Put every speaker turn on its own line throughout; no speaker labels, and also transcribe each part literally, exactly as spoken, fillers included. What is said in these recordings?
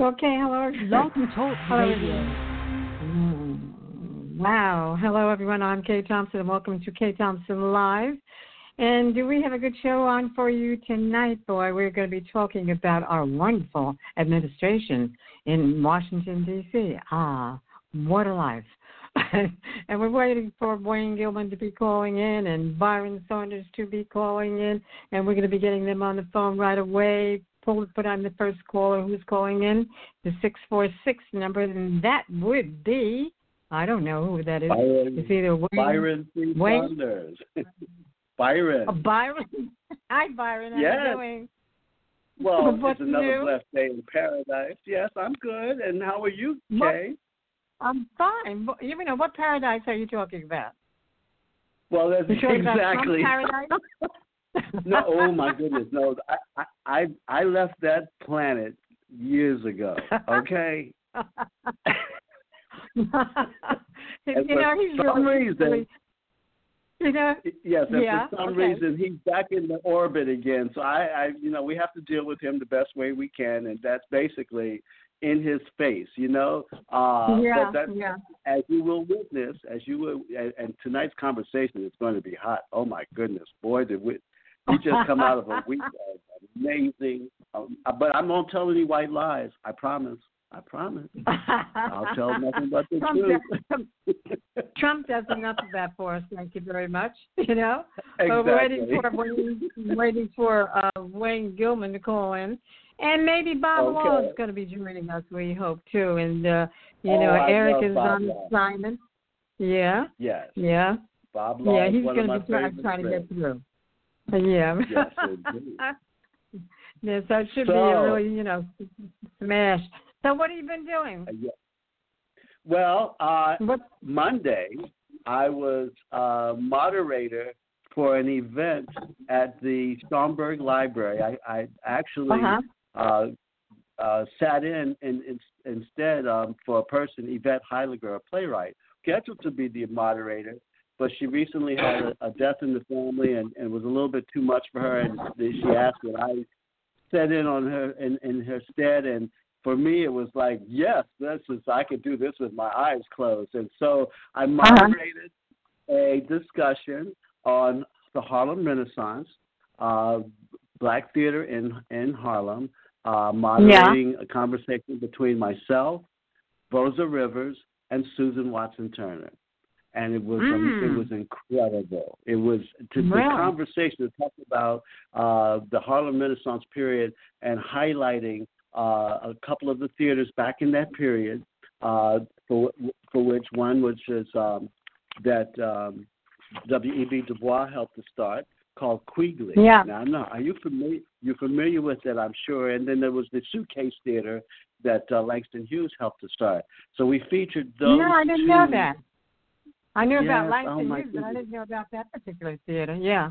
Okay, hello.
Blog Talk
Hello,
Radio.
Mm, Wow. Hello, everyone. I'm Kay Thompson, and welcome to Kay Thompson Live. And do we have a good show on for you tonight, boy? We're going to be talking about our wonderful administration in Washington, D C Ah, what a life. And we're waiting for Wayne Gilman to be calling in and Byron Saunders to be calling in, and we're going to be getting them on the phone right away. Pull, put on the first caller who's calling in, the six four six number, and that would be, I don't know who that is.
Byron,
it's either Wayne.
Byron C.
Wayne?
Saunders. Byron.
Oh, Byron. Hi, Byron. How
yes.
are you doing?
Well,
What's
it's another
new?
blessed day in paradise. Yes, I'm good. And how are you,
What?
Kay?
I'm fine. But, you know, what paradise are you talking about?
Well, that's
You're talking
exactly.
about Trump paradise?
No, oh my goodness, no. I, I I left that planet years ago. Okay.
you know, he's
for some
really,
reason,
really, you know.
yes, and
yeah,
for some
okay.
reason he's back in the orbit again. So I, I, you know, we have to deal with him the best way we can, and that's basically in his face, you know. Uh,
yeah,
but that,
yeah.
as you will witness, as you will, and, and tonight's conversation is going to be hot. Oh my goodness, boy, did we, we just come out of a week of amazing. Um, but I won't tell any white lies. I promise. I promise. I'll tell nothing but the
Trump
truth.
Does, Trump does enough of that for us. Thank you very much. You know,
Exactly.
so we're waiting for waiting, waiting for uh, Wayne Gilman to call in, and maybe Bob
Okay.
Law is going to be joining us. We hope too. And uh, you
Oh,
know,
I
Eric
love
is
Bob
on
Law.
assignment. Yeah.
Yes.
Yeah.
Bob Law
Yeah.
is
He's
one
going
of
to
my
be try,
favorite
trying to
friends.
get through. Yeah.
Yes, indeed.
Yeah. So it should
So,
be a really, you know, smash. So what have you been doing?
Uh, yeah. Well, uh,
What?
Monday I was uh, moderator for an event at the Schomburg Library. I, I actually
Uh-huh.
uh, uh, sat in, in, in instead um, for a person, Yvette Heiliger, a playwright, scheduled to be the moderator, but she recently had a, a death in the family and, and was a little bit too much for her, and she asked that I sat in on her in, in her stead, and for me it was like, yes, this is, I could do this with my eyes closed. And so I moderated uh-huh. a discussion on the Harlem Renaissance, uh, Black theater in in Harlem, uh, moderating yeah. a conversation between myself, Rosa Rivers, and Susan Watson Turner. And it was mm. um, it was incredible. It was to, really? The conversation to talk about uh, the Harlem Renaissance period and highlighting uh, a couple of the theaters back in that period, uh, for for which one which is um, that um, W E B Du Bois helped to start, called Quigley.
Yeah.
Now, no, are you familiar? You're familiar with it, I'm sure. And then there was the Suitcase Theater that uh, Langston Hughes helped to start. So we featured those.
No, I didn't
two.
know that. I knew
yes,
about Langston
oh
Hughes,
goodness.
but I didn't know about that particular theater. Yeah.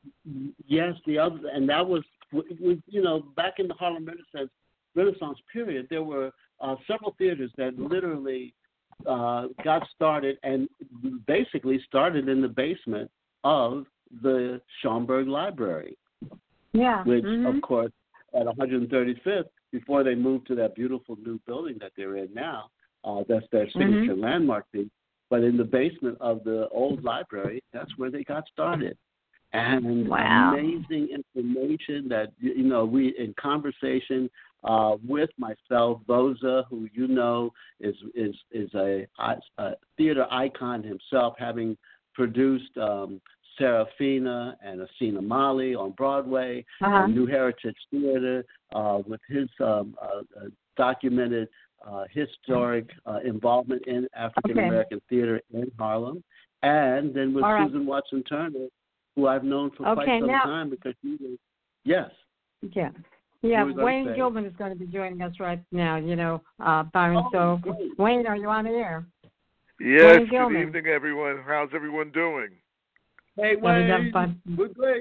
Yes, the other, and that was, you know, back in the Harlem Renaissance Renaissance period, there were uh, several theaters that literally uh, got started and basically started in the basement of the Schomburg Library.
Yeah.
Which,
mm-hmm.
of course, at one hundred thirty-fifth, before they moved to that beautiful new building that they're in now, uh, that's their signature
mm-hmm.
landmark thing. But in the basement of the old library, that's where they got started. And
wow.
amazing information that, you know, we, in conversation uh, with myself, Boza, who you know is is is a, a theater icon himself, having produced um, Serafina and Asina Mali on Broadway,
uh-huh.
and New Heritage Theater, uh, with his um, uh, uh, documented uh, historic uh, involvement in African American okay. theater in Harlem, and then with
All
Susan right. Watson Turner, who I've known for
okay,
quite some
now,
time because she was, yes.
Yeah. Yeah, Wayne Gilman is going to be joining us right now, you know, uh, Byron.
Oh,
so,
great.
Wayne, are you on the air?
Yes, good evening, everyone. How's everyone doing?
Hey, Wayne, we're great.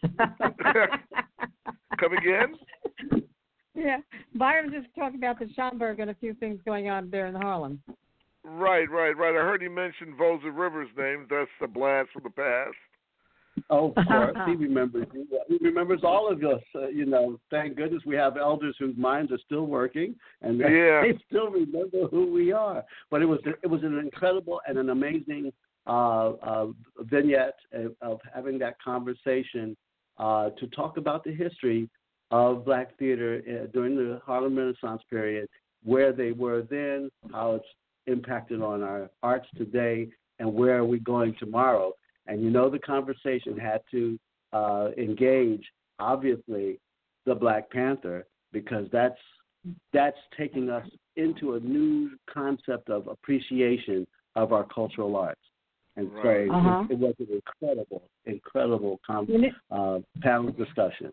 Come again?
Yeah, Byron just talking about the Schomburg and a few things going on there in Harlem.
Right, right, right. I heard he mentioned Rosa Rivers' name. That's a blast from the past.
Oh, of course. He remembers you. He remembers all of us. Uh, you know, thank goodness we have elders whose minds are still working, and they,
yeah.
they still remember who we are. But it was it was an incredible and an amazing uh, uh, vignette of, of having that conversation uh, to talk about the history of Black theater uh, during the Harlem Renaissance period, where they were then, how it's impacted on our arts today, and where are we going tomorrow. And you know the conversation had to uh, engage, obviously, the Black Panther, because that's that's taking us into a new concept of appreciation of our cultural arts. And
right.
so
uh-huh.
it, it was an incredible, incredible com- uh, panel discussion.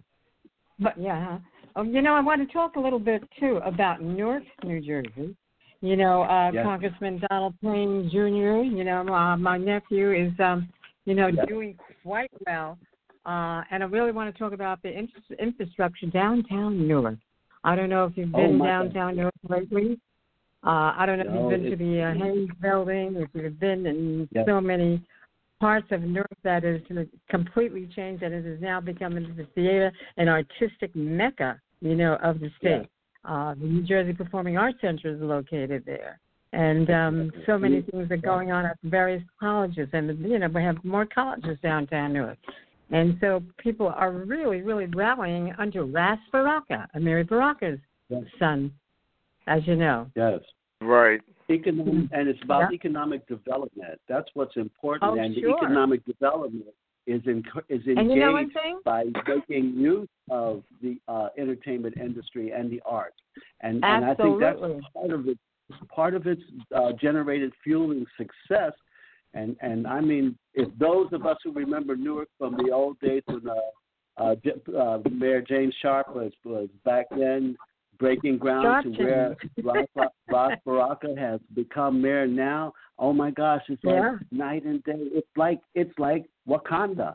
But yeah, oh, you know, I want to talk a little bit too about Newark, New Jersey. You know, uh,
yes.
Congressman Donald Payne Junior You know, uh, my nephew is, um, you know, yes. doing quite well, uh, and I really want to talk about the infra- infrastructure downtown Newark. I don't know if you've been
oh,
downtown Newark lately. Uh, I don't know
no,
if you've been to the uh, Hayes Building, if you've been in
yes.
so many parts of Newark that is completely changed, and it has now become the theater and artistic mecca, you know, of the state. Yes. Uh, the New Jersey Performing Arts Center is located there. And um, so many things are going on at various colleges. And, you know, we have more colleges downtown Newark. And so people are really, really rallying under Ras Baraka, Amiri Baraka's yes. son, as you know.
Yes.
Right.
Economic, and it's about
yeah.
economic development. That's what's important.
Oh,
and
sure.
the economic development is in, is engaged
and you know one thing?
by making use of the uh, entertainment industry and the arts. And,
Absolutely.
and I think that's part of it. Part of its uh, generated fueling success. And, and I mean, if those of us who remember Newark from the old days when uh, uh, uh, Mayor James Sharp was, was back then breaking ground
Sharp
to where Ras, Ras Baraka has become mayor now, oh my gosh, it's like
yeah.
night and day. It's like it's like Wakanda.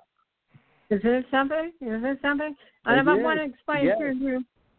Is it something? Is it something? And I want to explain
yes.
to you.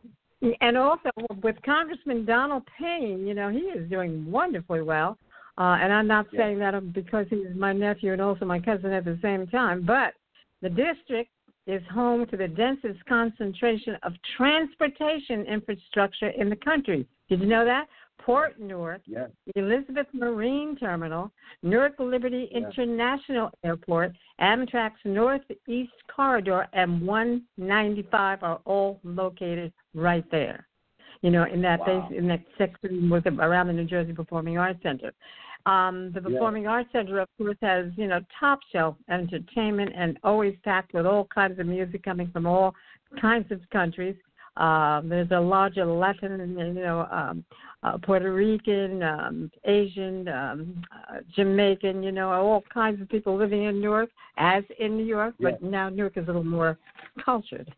And also with Congressman Donald Payne, you know, he is doing wonderfully well. Uh, and I'm not yes. saying that because he's my nephew and also my cousin at the same time. But the district is home to the densest concentration of transportation infrastructure in the country. Did you know that? Port Newark,
yes.
Elizabeth Marine Terminal, Newark Liberty yes. International Airport, Amtrak's Northeast Corridor, and one ninety-five are all located right there. You know, in that
wow.
base, in that section with the, around the New Jersey Performing Arts Center. Um, the Performing yes. Arts Center, of course, has, you know, top shelf entertainment and always packed with all kinds of music coming from all kinds of countries. Um, there's a larger Latin, you know, um, uh, Puerto Rican, um, Asian, um, uh, Jamaican, you know, all kinds of people living in Newark, as in New York,
yeah.
but now Newark is a little more cultured.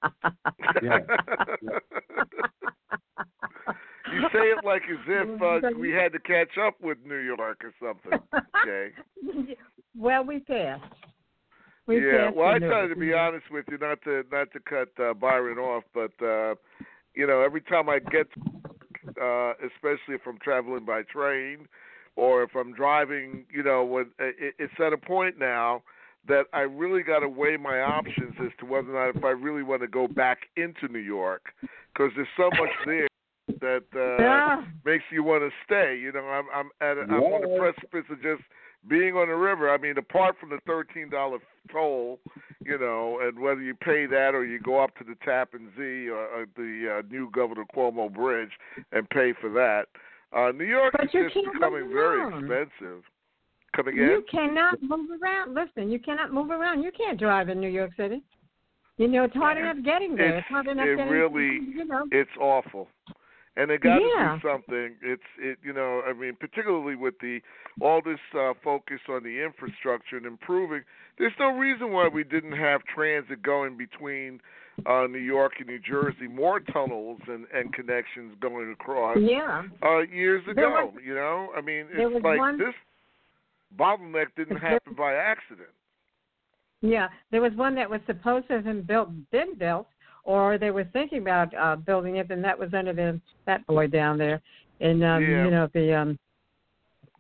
yeah.
You say it like as if uh, we had to catch up with New York or something, Jay.
Well, we passed. We
yeah,
passed
well, I try to be honest with you, not to not to cut uh, Byron off, but uh, you know, every time I get, uh, especially if I'm traveling by train or if I'm driving, you know, when it, it's at a point now that I really got to weigh my options as to whether or not if I really want to go back into New York, because there's so much there that uh,
yeah.
makes you want to stay. You know, I'm I'm at a, I'm on the precipice of just being on the river. I mean, apart from the thirteen dollar toll, you know, and whether you pay that or you go up to the Tappan Zee or, or the uh, new Governor Cuomo Bridge and pay for that, uh, New York
but
is just becoming very expensive. Come again?
You cannot move around. Listen, you cannot move around. You can't drive in New York City. You know, it's hard enough getting there.
It's,
it's hard enough
it
getting,
really,
you know.
It's awful. And they got
yeah.
to do something. It's it, you know, I mean, particularly with the all this uh, focus on the infrastructure and improving. There's no reason why we didn't have transit going between uh, New York and New Jersey, more tunnels and, and connections going across.
Yeah.
Uh, years ago,
was,
you know, I mean,
it's
like
one,
this bottleneck didn't happen by accident.
Yeah, there was one that was supposed to have been built, been built. Or they were thinking about uh, building it, and that was under the that boy down there, in um,
yeah.
you know the um,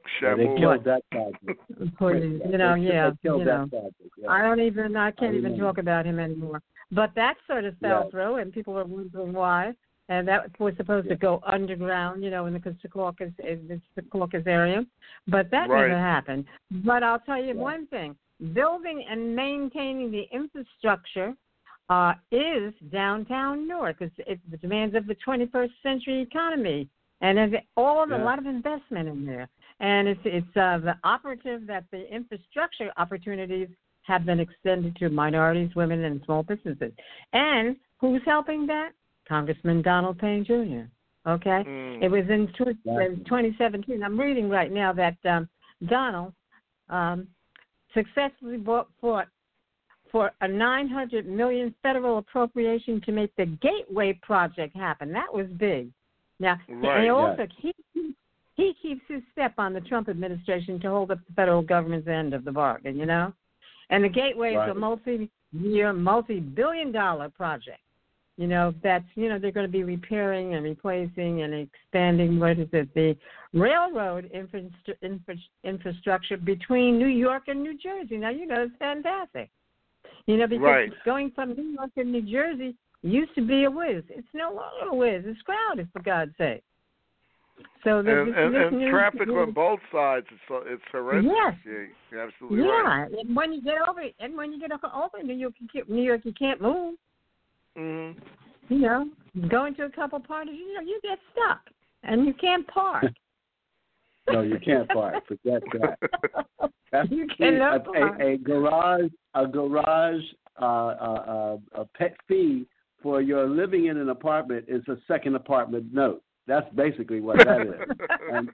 Yeah, they
Shamu.
killed that project.
Please, you know,
they,
yeah,
they killed
you
that
know.
project. Yeah.
I don't even, I can't
I
even
remember.
talk about him anymore. But that sort of fell
Yeah.
through, and people were wondering why. And that was supposed
Yeah.
to go underground, you know, in the Secaucus, in the Secaucus area. But that
Right.
never happened. But I'll tell you
Yeah.
one thing. Building and maintaining the infrastructure uh, is downtown Newark. It's, it's the demands of the twenty-first century economy. And there's all of,
Yeah.
a lot of investment in there. And it's, it's uh, the operative that the infrastructure opportunities have been extended to minorities, women, and small businesses. And who's helping that? Congressman Donald Payne Junior Okay?
Mm.
It was in, tw-
Exactly.
in twenty seventeen. I'm reading right now that um, Donald um, successfully bought, fought for a nine hundred million dollars federal appropriation to make the Gateway Project happen. That was big. Now,
Right,
and
yes.
also he, he keeps his step on the Trump administration to hold up the federal government's end of the bargain, you know? And the Gateway
Right.
is a multi-year, multi-billion dollar project. You know, that's, you know, they're going to be repairing and replacing and expanding, what is it, the railroad infra- infra- infrastructure between New York and New Jersey. Now, you know, it's fantastic. You know, because
Right.
going from New York to New Jersey used to be a whiz. It's no longer a whiz. It's crowded, for God's sake. So the,
And,
this,
and,
this
and
new,
traffic
new,
on both sides, it's it's horrendous.
Yes.
Yeah, you're absolutely right.
yeah, and when you get over, and when you get over New York, you can't, New York, you can't move.
Mm-hmm.
You know, going to a couple parties, you know, you get stuck, and you can't park.
No, you can't park. Forget that. That's
You
see, a,
cannot park.
a, a garage, a garage, uh, uh, uh, a pet fee for your living in an apartment is a second apartment note. That's basically what that is. And,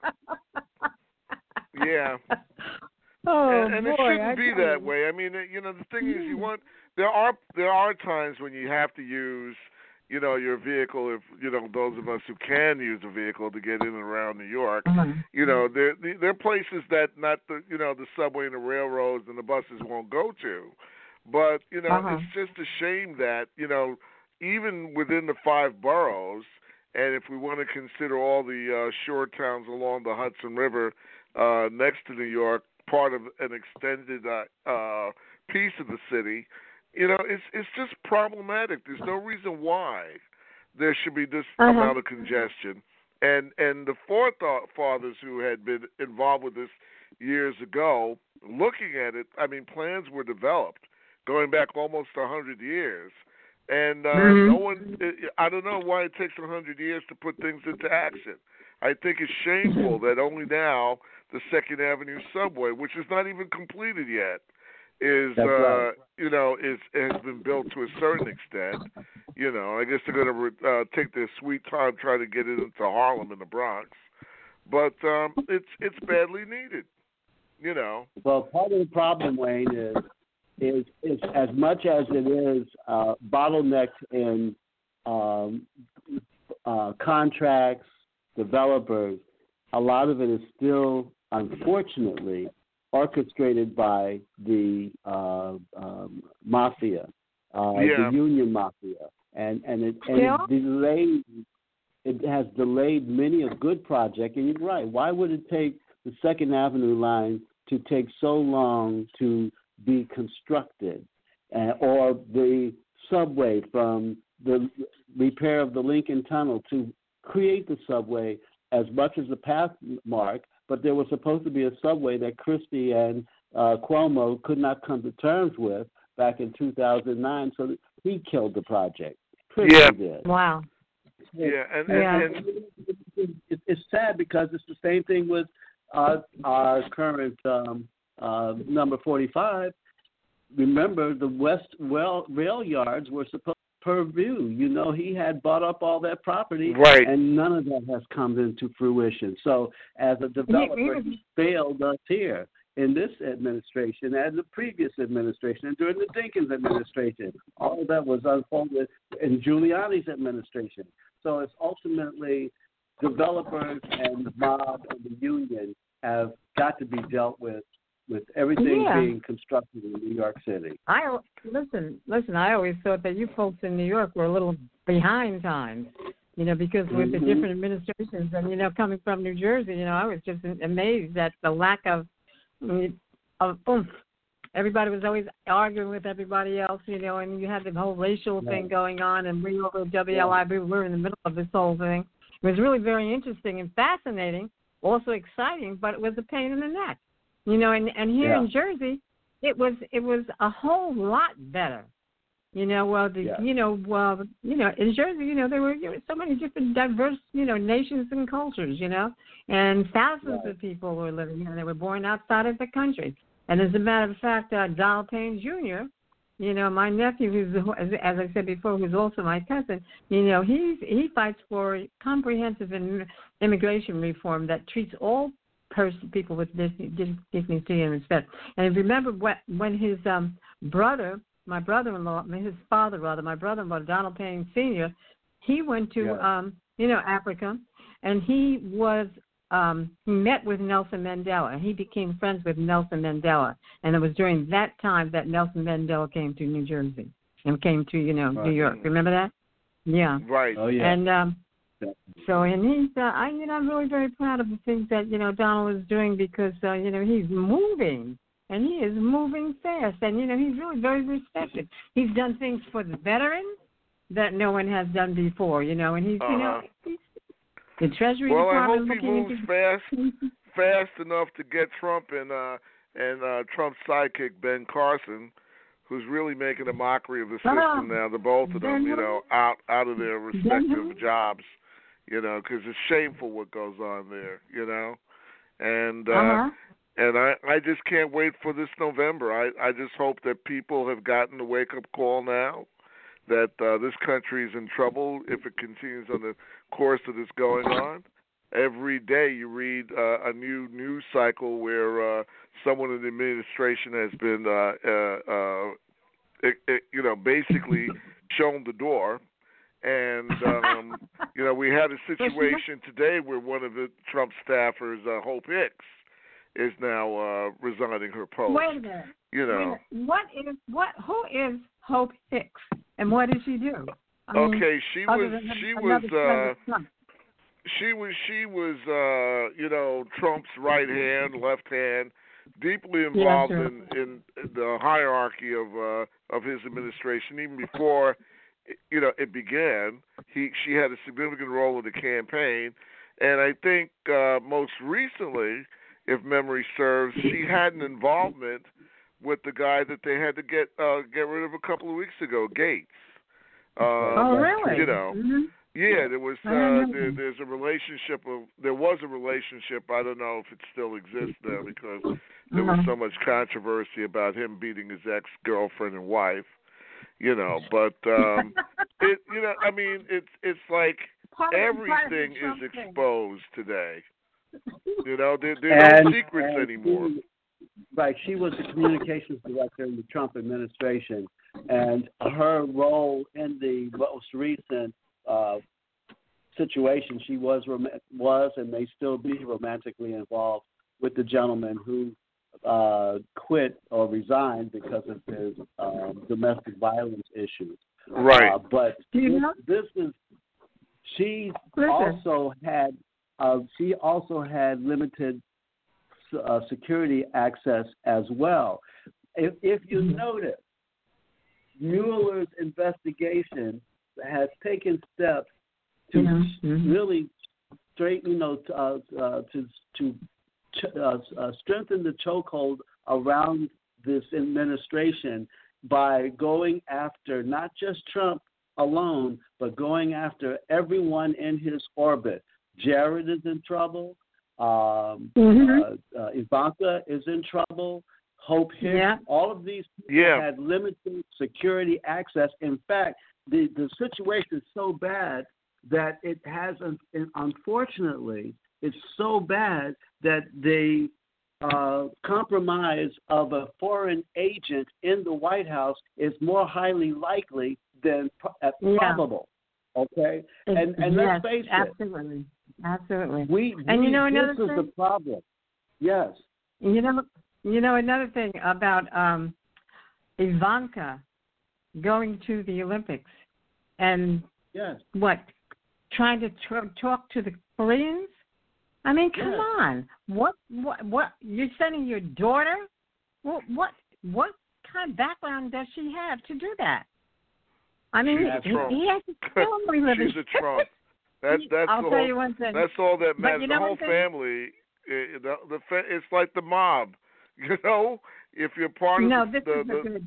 Yeah.
Oh
and, and
boy,
it shouldn't
I
be
tell
that
you.
way. I mean, you know, the thing is, you want there are there are times when you have to use, you know, your vehicle. If you know those of us who can use a vehicle to get in and around New York,
Uh-huh.
you know, there there are places that not the you know the subway and the railroads and the buses won't go to. But you know,
Uh-huh.
it's just a shame that you know even within the five boroughs, and if we want to consider all the uh, shore towns along the Hudson River uh, next to New York, part of an extended uh, uh, piece of the city, you know, it's it's just problematic. There's no reason why there should be this
Uh-huh.
amount of congestion. And and the forefathers who had been involved with this years ago, looking at it, I mean, plans were developed going back almost a hundred years. And uh,
Mhm.
no one, I don't know why it takes a hundred years to put things into action. I think it's shameful that only now the Second Avenue subway, which is not even completed yet, is
That's
uh,
right.
you know is has been built to a certain extent. You know, I guess they're going to uh, take their sweet time trying to get it into Harlem and the Bronx, but um, it's it's badly needed. You know.
well, part of the problem, Wayne, is is is as much as it is uh, bottlenecked in um, uh, contracts, developers. A lot of it is still, unfortunately, orchestrated by the uh, um, mafia, uh,
Yeah.
the union mafia, and and it and
Yeah.
it delayed. It has delayed many a good project. And you're right. Why would it take the Second Avenue line to take so long to be constructed, uh, or the subway from the repair of the Lincoln Tunnel to create the subway as much as the path mark, but there was supposed to be a subway that Christie and uh, Cuomo could not come to terms with back in two thousand nine, so he killed the project. Christie
Yeah.
did.
Wow.
Yeah, and,
Yeah.
and, and
It, it's sad because it's the same thing with our, our current um, uh, number forty-five. Remember, the West rail, rail yards were supposed to Purview. You know, he had bought up all that property,
Right.
and none of that has come into fruition. So, as a developer, he failed us here in this administration and the previous administration and during the Dinkins administration. All of that was unfolded in Giuliani's administration. So it's ultimately developers and the mob and the union have got to be dealt with, with everything
Yeah.
being constructed in New York City.
I listen, listen. I always thought that you folks in New York were a little behind times. You know, because with
mm-hmm.
the different administrations, and you know, coming from New Jersey, you know, I was just amazed at the lack of of oomph. Everybody was always arguing with everybody else, you know, and you had the whole racial
yeah.
thing going on, and we over at W L I, we were in the middle of this whole thing. It was really very interesting and fascinating, also exciting, but it was a pain in the neck, you know. And, and here
yeah.
in Jersey, it was it was a whole lot better, you know. Well, the
yeah.
you know, well, you know, in Jersey, you know, there were, there were so many different diverse, you know, nations and cultures, you know, and thousands
right.
of people were living here. They were born outside of the country. And as a matter of fact, uh, Donald Payne Junior, you know, my nephew, who's, as, as I said before, who's also my cousin, you know, he's, he fights for comprehensive in, immigration reform that treats all person, people with dignity and respect. And remember what, when his um, brother, my brother-in-law, I mean his father rather, my brother-in-law, Donald Payne Senior, he went to,
yeah.
um, you know, Africa, and he was Um, he met with Nelson Mandela, and he became friends with Nelson Mandela. And it was during that time that Nelson Mandela came to New Jersey and came to, you know,
right.
New York. Remember that? Yeah.
Right. Oh, yeah.
And um, so, and he's, uh, I, you know, I'm really very proud of the things that, you know, Donald is doing because, uh, you know, he's moving, and he is moving fast. And, you know, he's really very respected. He's done things for the veterans that no one has done before, you know, and he's,
uh-huh.
you know, he's, the Treasury
well,
Department.
I hope he moves
into...
fast, fast enough to get Trump and uh, and uh, Trump's sidekick Ben Carson, who's really making a mockery of the system oh, now. The both of them, you know, out out of their respective ben jobs, you know, because it's shameful what goes on there, you know, and uh, uh-huh. and I I just can't wait for this November. I I just hope that people have gotten the wake up call now that uh, this country is in trouble if it continues on the course that is going on. Every day you read uh, a new news cycle where uh, someone in the administration has been, uh, uh, uh, it, it, you know, basically shown the door. And, um, you know, we had a situation today where one of the Trump staffers, uh, Hope Hicks, is now uh, resigning her post.
Wait a minute.
You know.
Wait a minute. What is, what, who is Hope Hicks? And what did she do? I mean,
okay, she was she was uh, she was she was uh, you know, Trump's right hand, left hand, deeply involved yeah, sure. in, in the hierarchy of uh, of his administration. Even before, you know, it began, he she had a significant role in the campaign, and I think uh, most recently, if memory serves, she had an involvement with the guy that they had to get uh, get rid of a couple of weeks ago, Gates. Uh,
oh, really?
You know,
mm-hmm.
yeah, there was uh, there, there's a relationship of there was a relationship. I don't know if it still exists now because there was so much controversy about him beating his ex-girlfriend and wife. You know, but um, it you know, I mean, it's it's like part everything is exposed today. You know, there, there are no secrets
and
anymore.
She, right, she was the communications director in the Trump administration, and her role in the most recent uh, situation, she was was and may still be romantically involved with the gentleman who uh, quit or resigned because of his um, domestic violence issues.
Right,
uh, but
this,
this is she also had uh, she also had limited uh, security access as well. If, if you mm-hmm. notice, Mueller's investigation has taken steps to mm-hmm. really straighten, you know, to uh, uh, to to ch- uh, uh, strengthen the chokehold around this administration by going after not just Trump alone, but going after everyone in his orbit. Jared is in trouble. Um, mm-hmm. uh, uh, Ivanka is in trouble. Hope Hicks.
Yeah.
All of these people
yeah.
had limited security access. In fact, the, the situation is so bad that it has, unfortunately, it's so bad that the uh, compromise of a foreign agent in the White House is more highly likely than uh, probable. Yeah. Okay? And, and
yes,
let's face
absolutely.
it.
Absolutely.
We,
and
we,
you know another
this
thing?
is the problem. Yes.
You know, you know another thing about um, Ivanka going to the Olympics and
yes.
what trying to tr- talk to the Koreans? I mean, come
Yes.
on. What, what, what? You're sending your daughter? What, what, what kind of background does she have to do that? I mean,
She's
he,
a Trump.
he has a family living.
She's a Trump. That's that's
I'll
the
tell
whole,
you one thing.
That's all that
But
matters.
you
The
know
whole
one thing?
family, eh, the, the fa- it's like the mob. You know, if you're part of
No,
the,
this
the,
is
the
a good.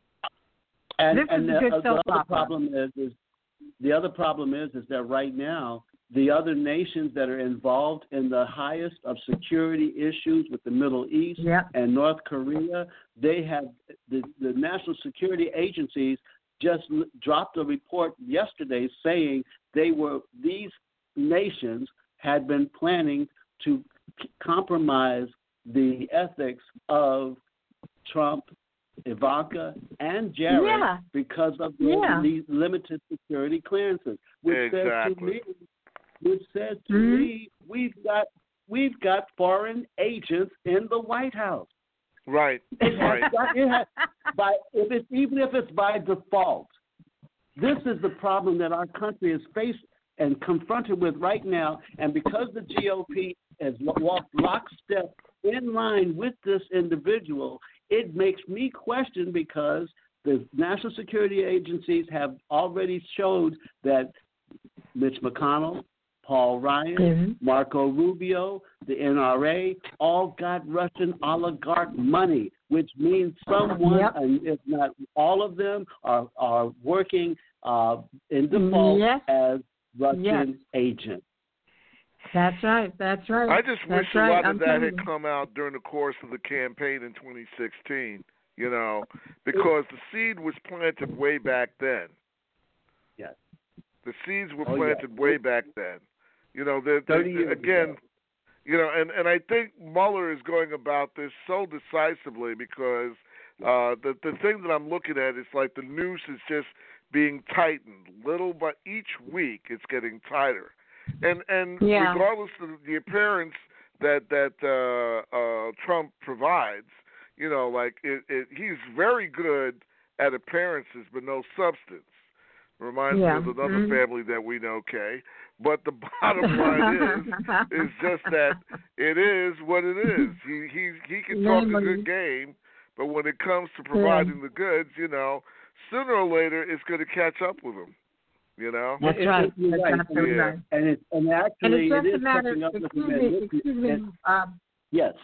And,
This
and
is a
the,
good
uh, the
soap
other
opera.
problem is, is the other problem is, is that right now the other nations that are involved in the highest of security issues with the Middle East
Yep.
and North Korea, they have the, the national security agencies just l- dropped a report yesterday saying they were these nations had been planning to c- compromise the ethics of Trump, Ivanka, and Jared
Yeah.
because of their
Yeah.
these limited security clearances, which says to
Exactly.
me, which says to
Mhm.
me, we've got we've got foreign agents in the White House.
right,
It has,
right.
got- it has by if it's even if it's by default. This is the problem that our country is faced and confronted with right now, and because the G O P has lo- walked lockstep in line with this individual, it makes me question because the national security agencies have already showed that Mitch McConnell, Paul Ryan,
Mhm.
Marco Rubio, the N R A, all got Russian oligarch money, which means someone,
Yep.
and if not all of them, are are working uh, in default
Yes.
as Russian
Yes.
agents.
That's right. That's right.
I just
That's
wish
right.
a lot
I'm
of that
telling
had
you.
come out during the course of the campaign in twenty sixteen. You know, because the seed was planted way back then.
Yes.
The seeds were
Oh, yeah.
planted way back then. You know, the,
Thirty
the,
years
again,
ago.
you know, and, and I think Mueller is going about this so decisively because uh, the the thing that I'm looking at is like the noose is just being tightened little by each week. It's getting tighter, and and
Yeah.
regardless of the appearance that that uh, uh, Trump provides, you know, like it, it, he's very good at appearances but no substance. Reminds
Yeah.
me of another
Mhm.
family that we know, Kay. But the bottom line is, is just that it is what it is. He he he can talk a
Namely-
good game, but when it comes to providing the goods, you know, sooner or later it's going to catch up with him. You know.
That's
It-
right.
it- you're
That's
right.
absolutely
Yeah.
right.
And it and
And
actually
it's just
it
a
is
matter.
catching up with
Excuse
him.
me.
And-
Excuse me.
and-
Um,
yes.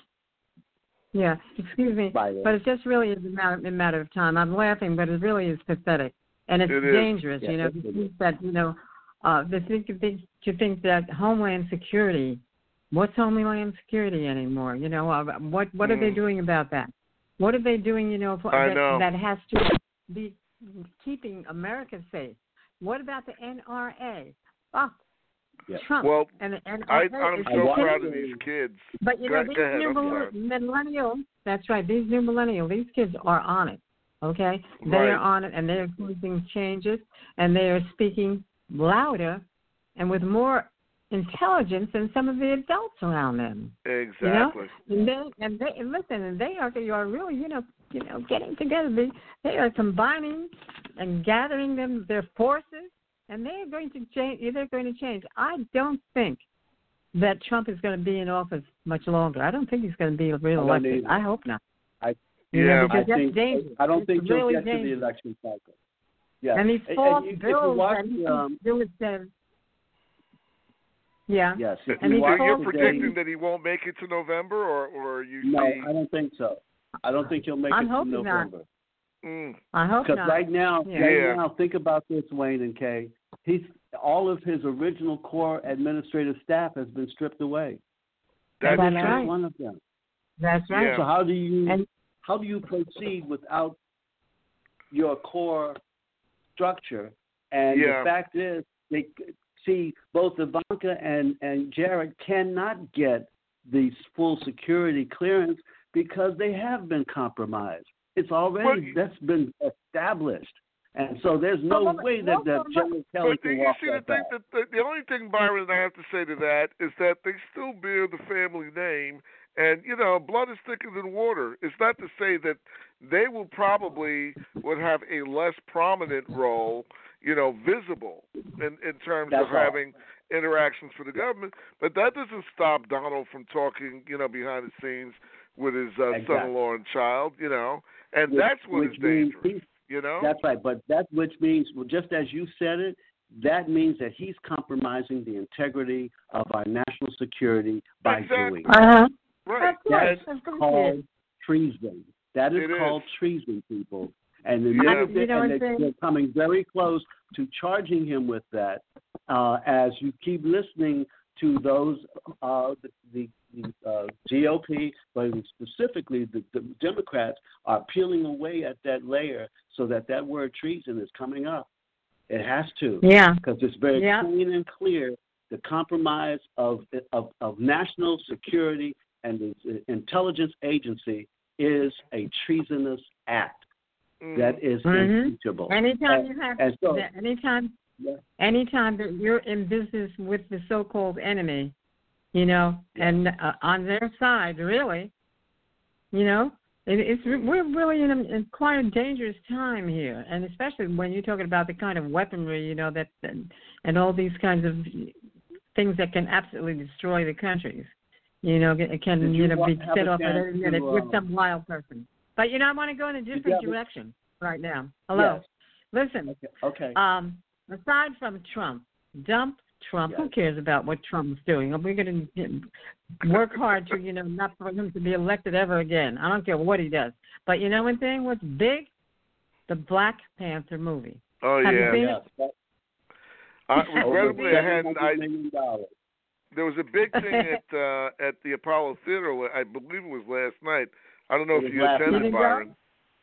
yeah. Excuse me.
By the way.
But it just really is a matter, a matter of time. I'm laughing, but it really is pathetic, and it's
It is.
dangerous.
Yeah,
you know,
it
to
is.
think that you know, uh, to think, to think to think that Homeland Security, what's Homeland Security anymore? You know, uh, what what are they
Mm.
doing about that? What are they doing? You know, for,
I
that,
know.
that has to be keeping America safe. What about the N R A? Oh,
Yeah.
Trump
Well,
and the N
I,
R A
I'm
is
I
so
want-
proud of
killing-
these kids.
But you
Go-
know,
go
these
ahead,
new
I'm sorry.
millennials, that's right, these new millennials, these kids are on it, okay? They
Right.
are on it, and they are causing changes, and they are speaking louder and with more intelligence than some of the adults around them.
Exactly.
You know? And they, and they and listen, and they are, you are really, you know, you know, getting together. They, they are combining and gathering them their forces, and they are going to change. They're going to change. I don't think that Trump is going to be in office much longer. I don't think he's going to be
I don't
reelected.
either.
I hope not.
I-
You know,
Yeah,
because
I
that's
think
dangerous.
I don't
It's
think
really
you'll get to the
dangerous.
election cycle. Yeah.
And these
And-
false
and you- if you
bills
watch
that he
the, um,
keeps doing them. Yeah.
yes. If
And
you
these
watch
So you're
false
today-
predicting that he won't make it to November, or or you
No,
see?
I don't think so. I don't think he'll make
I'm
it to
hoping not.
November.
Mm,
I hope
Because
not.
right now,
Yeah.
right
Yeah.
now, think about this, Wayne and Kay. He's all of his original core administrative staff has been stripped away.
that's
That's
Every
right.
one of them.
That's right.
Yeah.
So how do you
And
how do you proceed without your core structure? And
Yeah.
the fact is, they see both Ivanka and and Jared cannot get the full security clearance because they have been compromised. It's already
But-
that's been established, and so there's no
But- but-
way that, that
but-
General Kelly
But
can
you
walk
see, the
that
thing
back.
that the, the only thing, Byron, I have to say to that is that they still bear the family name, and you know, blood is thicker than water. It's not to say that they will probably would have a less prominent role you know, visible in, in terms
That's
of
right.
having interactions for the government. But that doesn't stop Donald from talking, you know, behind the scenes with his uh,
Exactly.
son-in-law and child, you know, and
Which,
that's what
which
is
means
dangerous,
he-
you know.
That's right, but that which means, well, just as you said it, that means that he's compromising the integrity of our national security by
Exactly.
doing it.
Uh-huh.
Right.
Of course,
That's
of course
called
it is.
treason. That is
It is.
called treason, people. And, the
Yeah.
minute
You
they,
know
and
what
they,
I'm
they're
saying?
coming very close to charging him with that uh, as you keep listening to those, uh, the, the, the uh, G O P, but specifically the, the Democrats, are peeling away at that layer so that that word treason is coming up. It has to.
Yeah.
Because it's very
Yeah.
clean and clear the compromise of, of, of national security and the intelligence agency is a treasonous act
Mm.
that is
Mhm.
impeachable.
Anytime
And-
you have,
and so-
anytime,
Yeah.
anytime that you're in business with the so-called enemy, you know,
Yeah.
and uh, on their side, really, you know, it, it's we're really in, a, in quite a dangerous time here, and especially when you're talking about the kind of weaponry, you know, that and, and all these kinds of things that can absolutely destroy the countries. You know, it can
Did
you,
you
know
wa-
be
have
set
a
off at
chance
any minute
to,
with
um,
some wild person. But you know, I want to go in a
you
different
have a-
direction right now. Hello,
Yes.
listen.
Okay. okay.
Um, aside from Trump, dump Trump.
Yes.
Who cares about what Trump's doing? We're going to work hard to, you know, not for him to be elected ever again. I don't care what he does. But you know one thing? What's big? The Black Panther movie.
Oh
Have you
yeah.
seen
Yes. That-
Uh,
over
regrettably, I hadn't. I,
seven hundred million dollars.
there was a big thing at uh, at the Apollo Theater. I believe it was last night. I don't know
It
if
was
you
last
attended,
night.
Byron.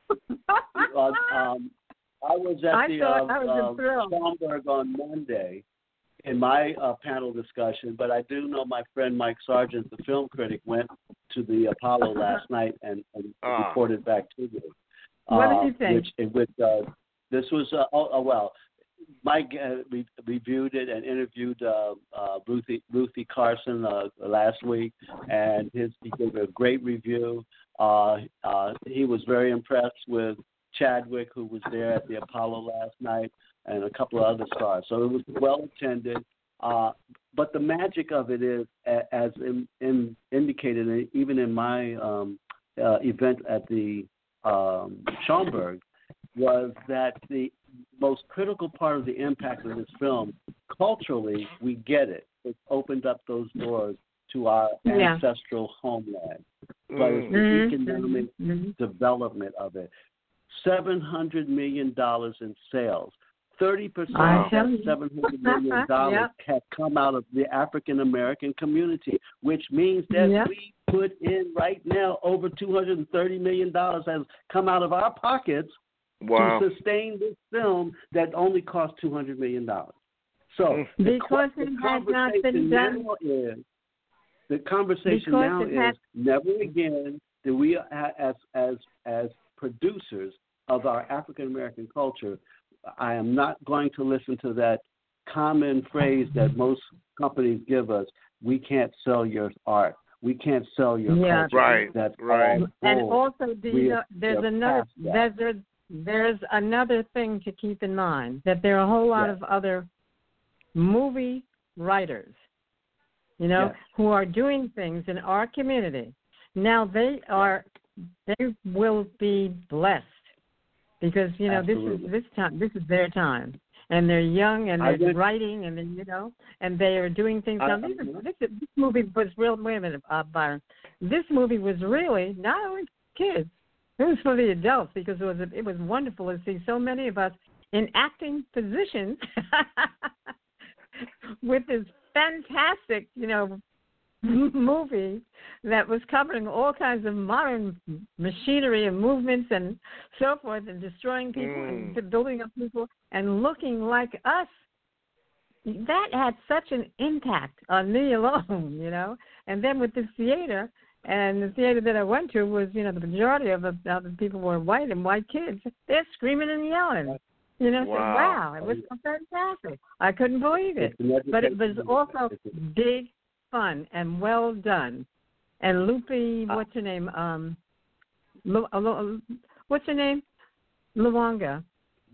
Uh, um, I was at
I
the
thought I was
uh, uh,
thrilled.
Schomburg on Monday in my uh, panel discussion, but I do know my friend Mike Sargent, the film critic, went to the Apollo last night and, and
Ah.
reported back to me.
What
uh,
did he think?
Which, in which uh, this was, uh, oh, oh, well, Mike uh, re- reviewed it and interviewed uh, uh, Ruthie, Ruthie Carson uh, last week, and his he gave a great review. Uh, uh, he was very impressed with Chadwick, who was there at the Apollo last night, and a couple of other stars. So it was well attended. Uh, but the magic of it is, a- as in, in indicated, even in my um, uh, event at the um, Schomburg, was that the most critical part of the impact of this film, culturally, we get it. It opened up those doors to our
Yeah.
ancestral homeland. But
Mm.
it's the
Mhm,
economic
mhm.
development of it. seven hundred million dollars in sales. thirty percent
I
of
tell
that
you.
seven hundred million dollars
Yep.
have come out of the African American community, which means that
Yep.
we put in right now over two hundred thirty million dollars has come out of our pockets
Wow.
to sustain this film that only cost two hundred million dollars. So the,
Because
the
it has not
conversation
been done.
now is the conversation
Because
now
it
is
has-
never again do we a- as as as producers of our African American culture. I am not going to listen to that common phrase that most companies give us. We can't sell your art. We can't sell your
Yeah.
culture.
Right,
That's
right.
all
And
bull.
also, do
We
you know,
have-
there's
we're
another
past that.
there's a, there's another thing to keep in mind, that there are a whole lot
Yes.
of other movie writers, you know,
Yes.
who are doing things in our community. Now they are they will be blessed because you know
Absolutely.
this is this time this is their time. And they're young, and
I
they're
went-
writing, and then you know, and they are doing things.
I-
Now, this, is, this, is, this movie was real. Wait a minute, uh, Byron. This movie was really not only kids; it was for the adults because it was it was wonderful to see so many of us in acting positions with this fantastic, you know, movie that was covering all kinds of modern machinery and movements and so forth, and destroying people
Mm.
and building up people and looking like us. That had such an impact on me alone, you know. And then with this theater, and the theater that I went to was, you know, the majority of the, of the people were white and white kids. They're screaming and yelling. You know,
Wow.
so, wow, it was fantastic. I couldn't believe it.
It's an
But it was
education-
also
it's a-
big fun and well done. And Lupe, what's her name? Um, Lu, uh, Lu, what's her name? Luonga.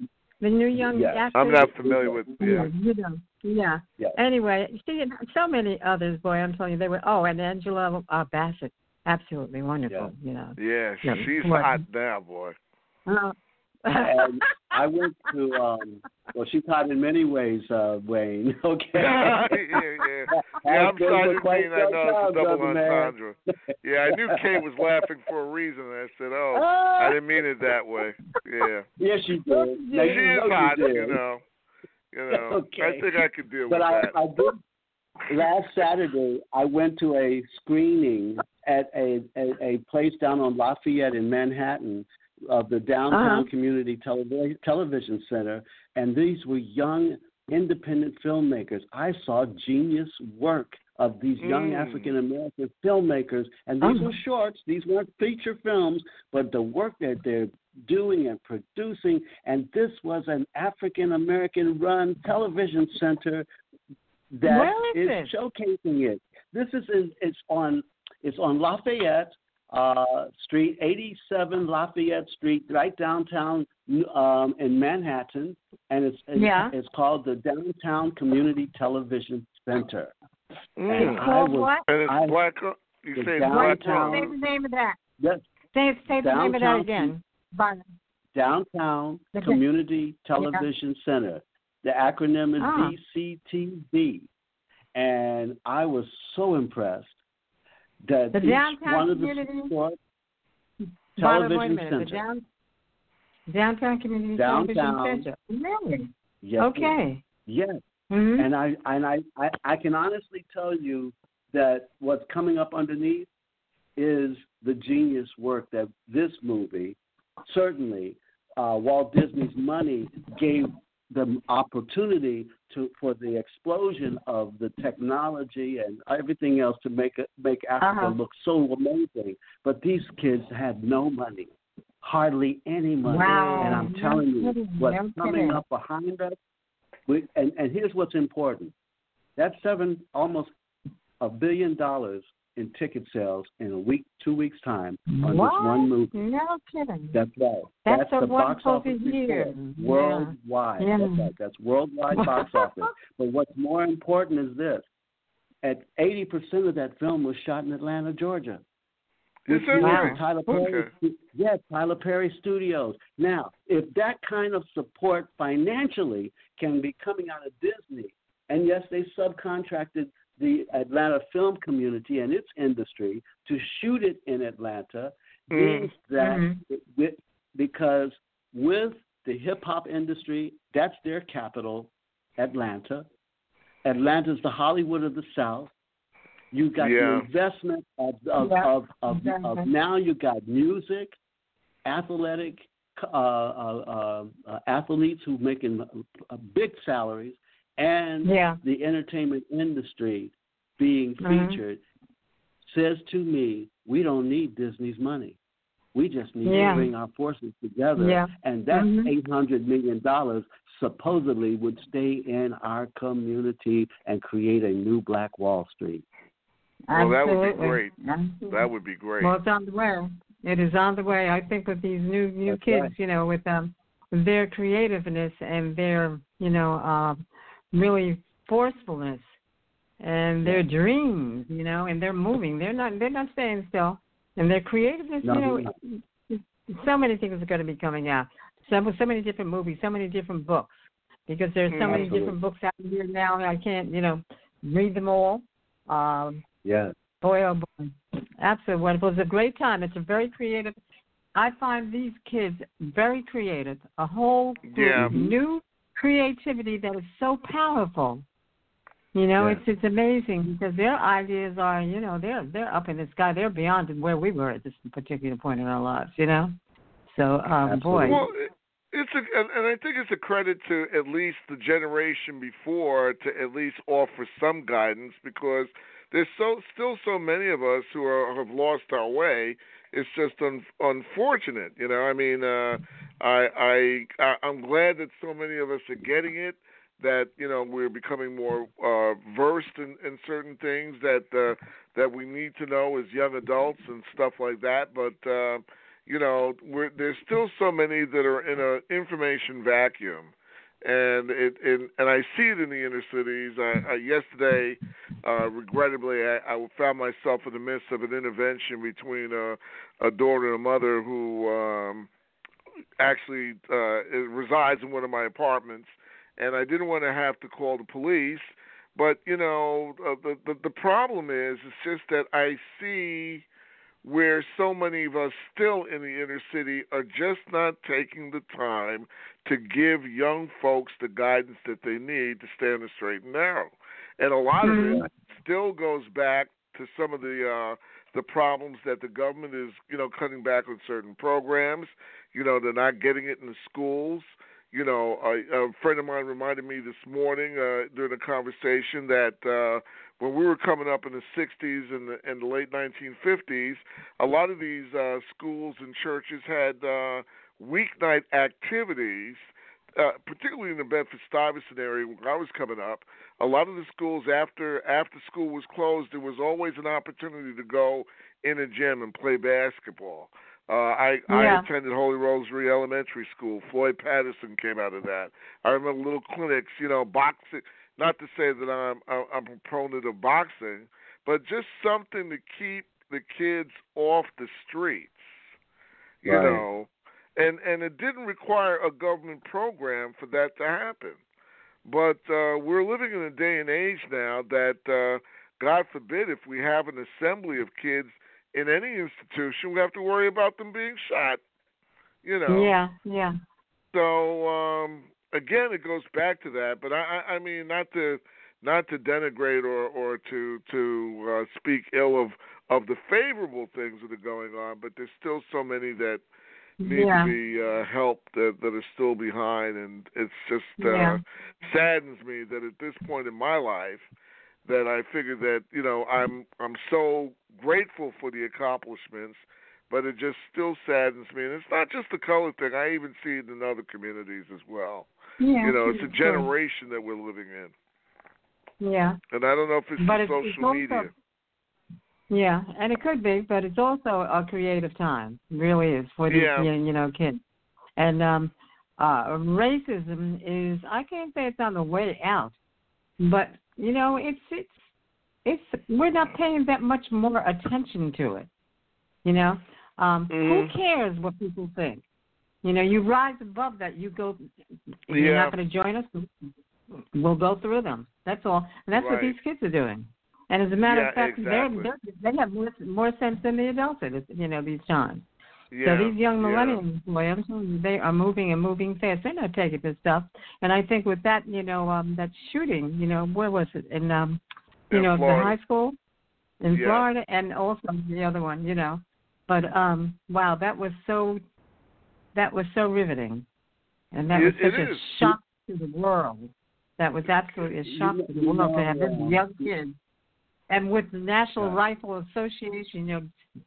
The new young
Yes.
actors.
I'm not familiar with. Yeah.
You know, yeah.
Yeah.
Anyway, see, so many others, boy, I'm telling you, they were, oh, and Angela uh, Bassett, absolutely wonderful,
Yeah.
you know.
Yeah,
Yeah,
she's
what-
hot now, boy.
Uh,
And I went to, um, well, she's hot in many ways, uh, Wayne, okay?
yeah, yeah. Yeah, I'm
I've
sorry,
been to quite
I know it's a
some
double
times, brother,
entendre. Yeah, I knew Kay was laughing for a reason. I said, oh, I didn't mean it that way. Yeah.
Yes, you did.
She
Now,
She
you
is
know
hot,
you, did.
you know. You know,
Okay.
I think I could deal
But
with
I,
that.
I did, last Saturday, I went to a screening at a, a, a place down on Lafayette in Manhattan of the Downtown
Uh-huh.
Community Telev- Television Center, and these were young, independent filmmakers. I saw genius work of these young
Mm.
African-American filmmakers, and these
Uh-huh.
were shorts. These weren't feature films, but the work that they're doing and producing, and this was an African-American run television center that
Where is
is
it?
showcasing it. This is in, it's on it's on Lafayette uh, Street, eighty-seven Lafayette Street, right downtown um, in Manhattan, and it's it's,
Yeah.
it's called the Downtown Community Television Center.
Mm.
And I
Called
was
what?
And it's
I-
black. You
the
say
downtown-
black
Say
owned.
the name of that.
yes,
Say, say the name of that
Downtown-
again. Byron.
Downtown
Okay.
Community Television Center. The acronym is
Ah.
D C T V. And I was so impressed that
The
each
Downtown
one of
Community-
the short
Byron, wait a
television
minute. The
center.
down, Downtown Community
Downtown.
Television Center. Really?
Yes,
Okay.
yes.
Mm-hmm.
And I and I, I, I can honestly tell you that what's coming up underneath is the genius work that this movie, certainly uh, Walt Disney's money gave the opportunity to for the explosion of the technology and everything else to make it, make Africa
Uh-huh.
look so amazing. But these kids had no money, hardly any money.
Wow.
And I'm
No
telling you,
kidding.
what's
No
coming
kidding.
up behind us, we, and, and here's what's important. That's seven, almost a billion dollars in ticket sales in a week, two weeks' time on
What?
this one movie.
No kidding.
That's right.
That's a
the box
wonderful
office
to hear.
report,
Yeah.
worldwide.
Yeah.
That's right. That's worldwide box office. But what's more important is this: at eighty percent of that film was shot in Atlanta, Georgia.
Is
Which
that
means
Wow.
right?
Tyler Perry,
Okay.
yes, Tyler Perry Studios. Now, if that kind of support financially can be coming out of Disney, and yes, they subcontracted the Atlanta film community and its industry to shoot it in Atlanta,
Mm.
means that
Mhm.
it, with, because with the hip hop industry, that's their capital, Atlanta. Atlanta's the Hollywood of the South. You got
Yeah.
the investment of of,
Yeah,
of, of,
exactly.
of now you got music, athletic uh, uh, uh, athletes who making uh, big salaries, and
Yeah.
the entertainment industry being
Mhm.
featured says to me, we don't need Disney's money. We just need
Yeah.
to bring our forces together,
Yeah.
and that
Mhm.
eight hundred million dollars supposedly would stay in our community and create a new Black Wall Street.
Well, that would be
Absolutely.
great.
Absolutely.
That would be great.
Well, it's on the way. It is on the way. I think with these new new
That's
kids,
right.
you know, with um their creativeness and their, you know, um, really forcefulness and their dreams, you know, and they're moving. They're not they're not staying still. And their creativeness,
No,
you
they're
know, so many things are going to be coming out. So so many different movies, so many different books, because there's so many
Absolutely.
different books out here now. I can't, you know, read them all. Um,
Yes.
Boy, oh boy. Absolutely wonderful. It's a great time. It's a very creative. I find these kids very creative. A whole group
Yeah.
of new creativity that is so powerful. You know,
Yeah.
it's it's amazing because their ideas are, you know, they're they're up in the sky. They're beyond where we were at this particular point in our lives, you know? So, um, boy.
Absolutely.
Well, it- it's a, and and I think it's a credit to at least the generation before to at least offer some guidance, because there's so still so many of us who are have lost our way. It's just un, unfortunate, you know. I mean, uh, I I I'm glad that so many of us are getting it. That, you know, we're becoming more uh, versed in, in certain things that uh, that we need to know as young adults and stuff like that. But uh, you know, we're, there's still so many that are in an information vacuum. And it, it and I see it in the inner cities. I, I, yesterday, uh, regrettably, I, I found myself in the midst of an intervention between a, a daughter and a mother who um, actually uh, resides in one of my apartments, and I didn't want to have to call the police. But you know, uh, the, the the problem is, it's just that I see where so many of us still in the inner city are just not taking the time to give young folks the guidance that they need to stay on the straight and narrow. And a lot mm-hmm. of it still goes back to some of the uh, the problems that the government is, you know, cutting back on certain programs. You know, they're not getting it in the schools. You know, a, a friend of mine reminded me this morning uh, during a conversation that uh, when we were coming up in the sixties and the, and the late nineteen fifties, a lot of these uh, schools and churches had uh, weeknight activities, uh, particularly in the Bedford-Stuyvesant area where I was coming up. A lot of the schools, after after school was closed, there was always an opportunity to go in a gym and play basketball. Uh, I,
yeah.
I attended Holy Rosary Elementary School. Floyd Patterson came out of that. I remember little clinics, you know, boxing. Not to say that I'm I'm a proponent of boxing, but just something to keep the kids off the streets, you
right.
know. And and it didn't require a government program for that to happen. But uh, we're living in a day and age now that, uh, God forbid, if we have an assembly of kids in any institution, we have to worry about them being shot, you know.
Yeah, yeah.
So, um, again, it goes back to that. But, I, I mean, not to not to denigrate or, or to, to uh, speak ill of, of the favorable things that are going on, but there's still so many that need
yeah.
to be uh, helped that, that are still behind. And it's just uh,
yeah.
saddens me that at this point in my life, that I figure that, you know, I'm I'm so grateful for the accomplishments, but it just still saddens me. And it's not just the color thing. I even see it in other communities as well.
Yeah,
you know, it's a generation that we're living in.
Yeah.
And I don't know if it's
but
the
it's,
social
it's also,
media.
Yeah, and it could be, but it's also a creative time. It really is for these,
Yeah.
you know, kids. And um, uh, racism is, I can't say it's on the way out, but you know, it's it's it's we're not paying that much more attention to it. You know, um,
mm-hmm.
who cares what people think? You know, you rise above that. You go. If
yeah.
you're not going to join us, we'll go through them. That's all, and that's
right.
what these kids are doing. And as a matter
yeah,
of fact,
exactly.
they're, they're, they have more, more sense than the adults at you know these times.
Yeah.
So these young
yeah.
millennials, boy, I'm telling you, they are moving and moving fast. They're not taking this stuff. And I think with that, you know, um, that shooting, you know, where was it? In, um, you
in
know,
Florida.
the high school in
yeah.
Florida, and also the other one, you know. But um, wow, that was so, that was so riveting, and that
it,
was such
it
a
is.
shock to the world. That was absolutely a shock to the world to have this young kid. And with the National
yeah.
Rifle Association, you know,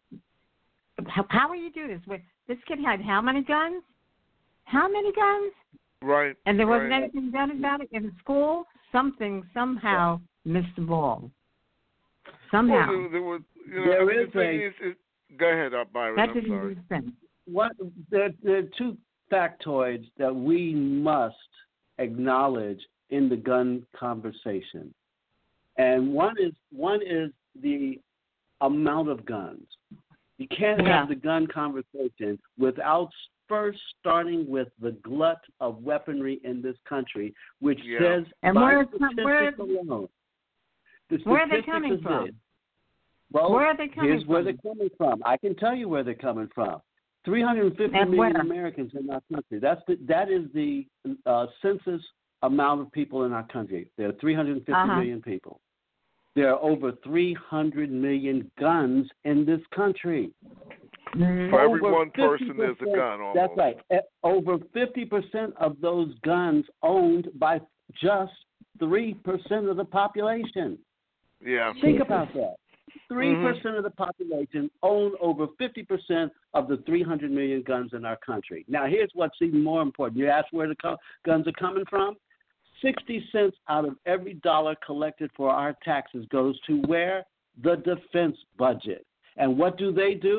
how, how will you do this? With this kid had how many guns? How many guns?
Right.
And there wasn't
right.
anything done about it in school. Something somehow yeah. missed the ball. Somehow.
Well, there, there was, you know,
there
I mean,
is
the thing
a,
is, is, go ahead, uh, Byron.
That
I'm
didn't
sorry.
make sense.
What there, there are two factoids that we must acknowledge in the gun conversation, and one is one is the amount of guns. You can't
yeah.
have the gun conversation without first starting with the glut of weaponry in this country, which
yeah.
says
and
by
where,
statistics
where,
alone. The
where are they
statistics
coming
is
from?
this. Well,
where are they coming
here's
from?
where they're coming from. I can tell you where they're coming from. three hundred fifty
and
million
where?
Americans in our country. That's the, that is the uh, census amount of people in our country. There are three hundred fifty
uh-huh.
million people. There are over three hundred million guns in this country.
Mm-hmm.
For every
Over
one person, there's a gun almost.
That's right. Over fifty percent of those guns owned by just three percent of the population.
Yeah.
Think about that. three percent
mm-hmm.
of the population own over fifty percent of the three hundred million guns in our country. Now, here's what's even more important. You ask where the co- guns are coming from? sixty cents out of every dollar collected for our taxes goes to where? The defense budget. And what do they do?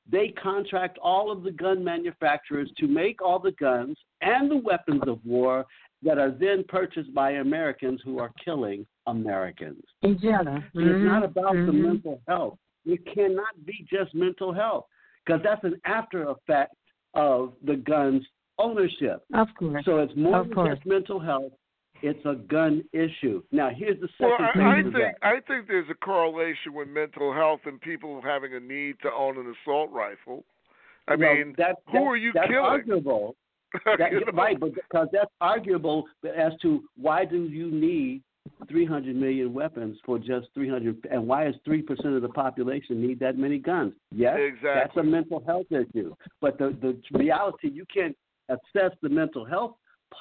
they contract all of the gun manufacturers to make all the guns and the weapons of war that are then purchased by Americans who are killing Americans.
Each other.
Mm-hmm. It's not about
mm-hmm.
the mental health. It cannot be just mental health, because that's an after effect of the gun's ownership.
Of course.
So it's more
of
than
course.
just mental health. It's a gun issue. Now, here's the second
well, I,
thing.
I
to
think
that.
I think there's a correlation with mental health and people having a need to own an assault rifle. I
well,
mean,
that,
who
that,
are you
that's
killing?
Arguable. That,
you know?
Right, but because that's arguable as to why do you need three hundred million weapons for just three hundred, and why is three percent of the population need that many guns? Yes,
exactly.
That's a mental health issue. But the, the reality, you can't assess the mental health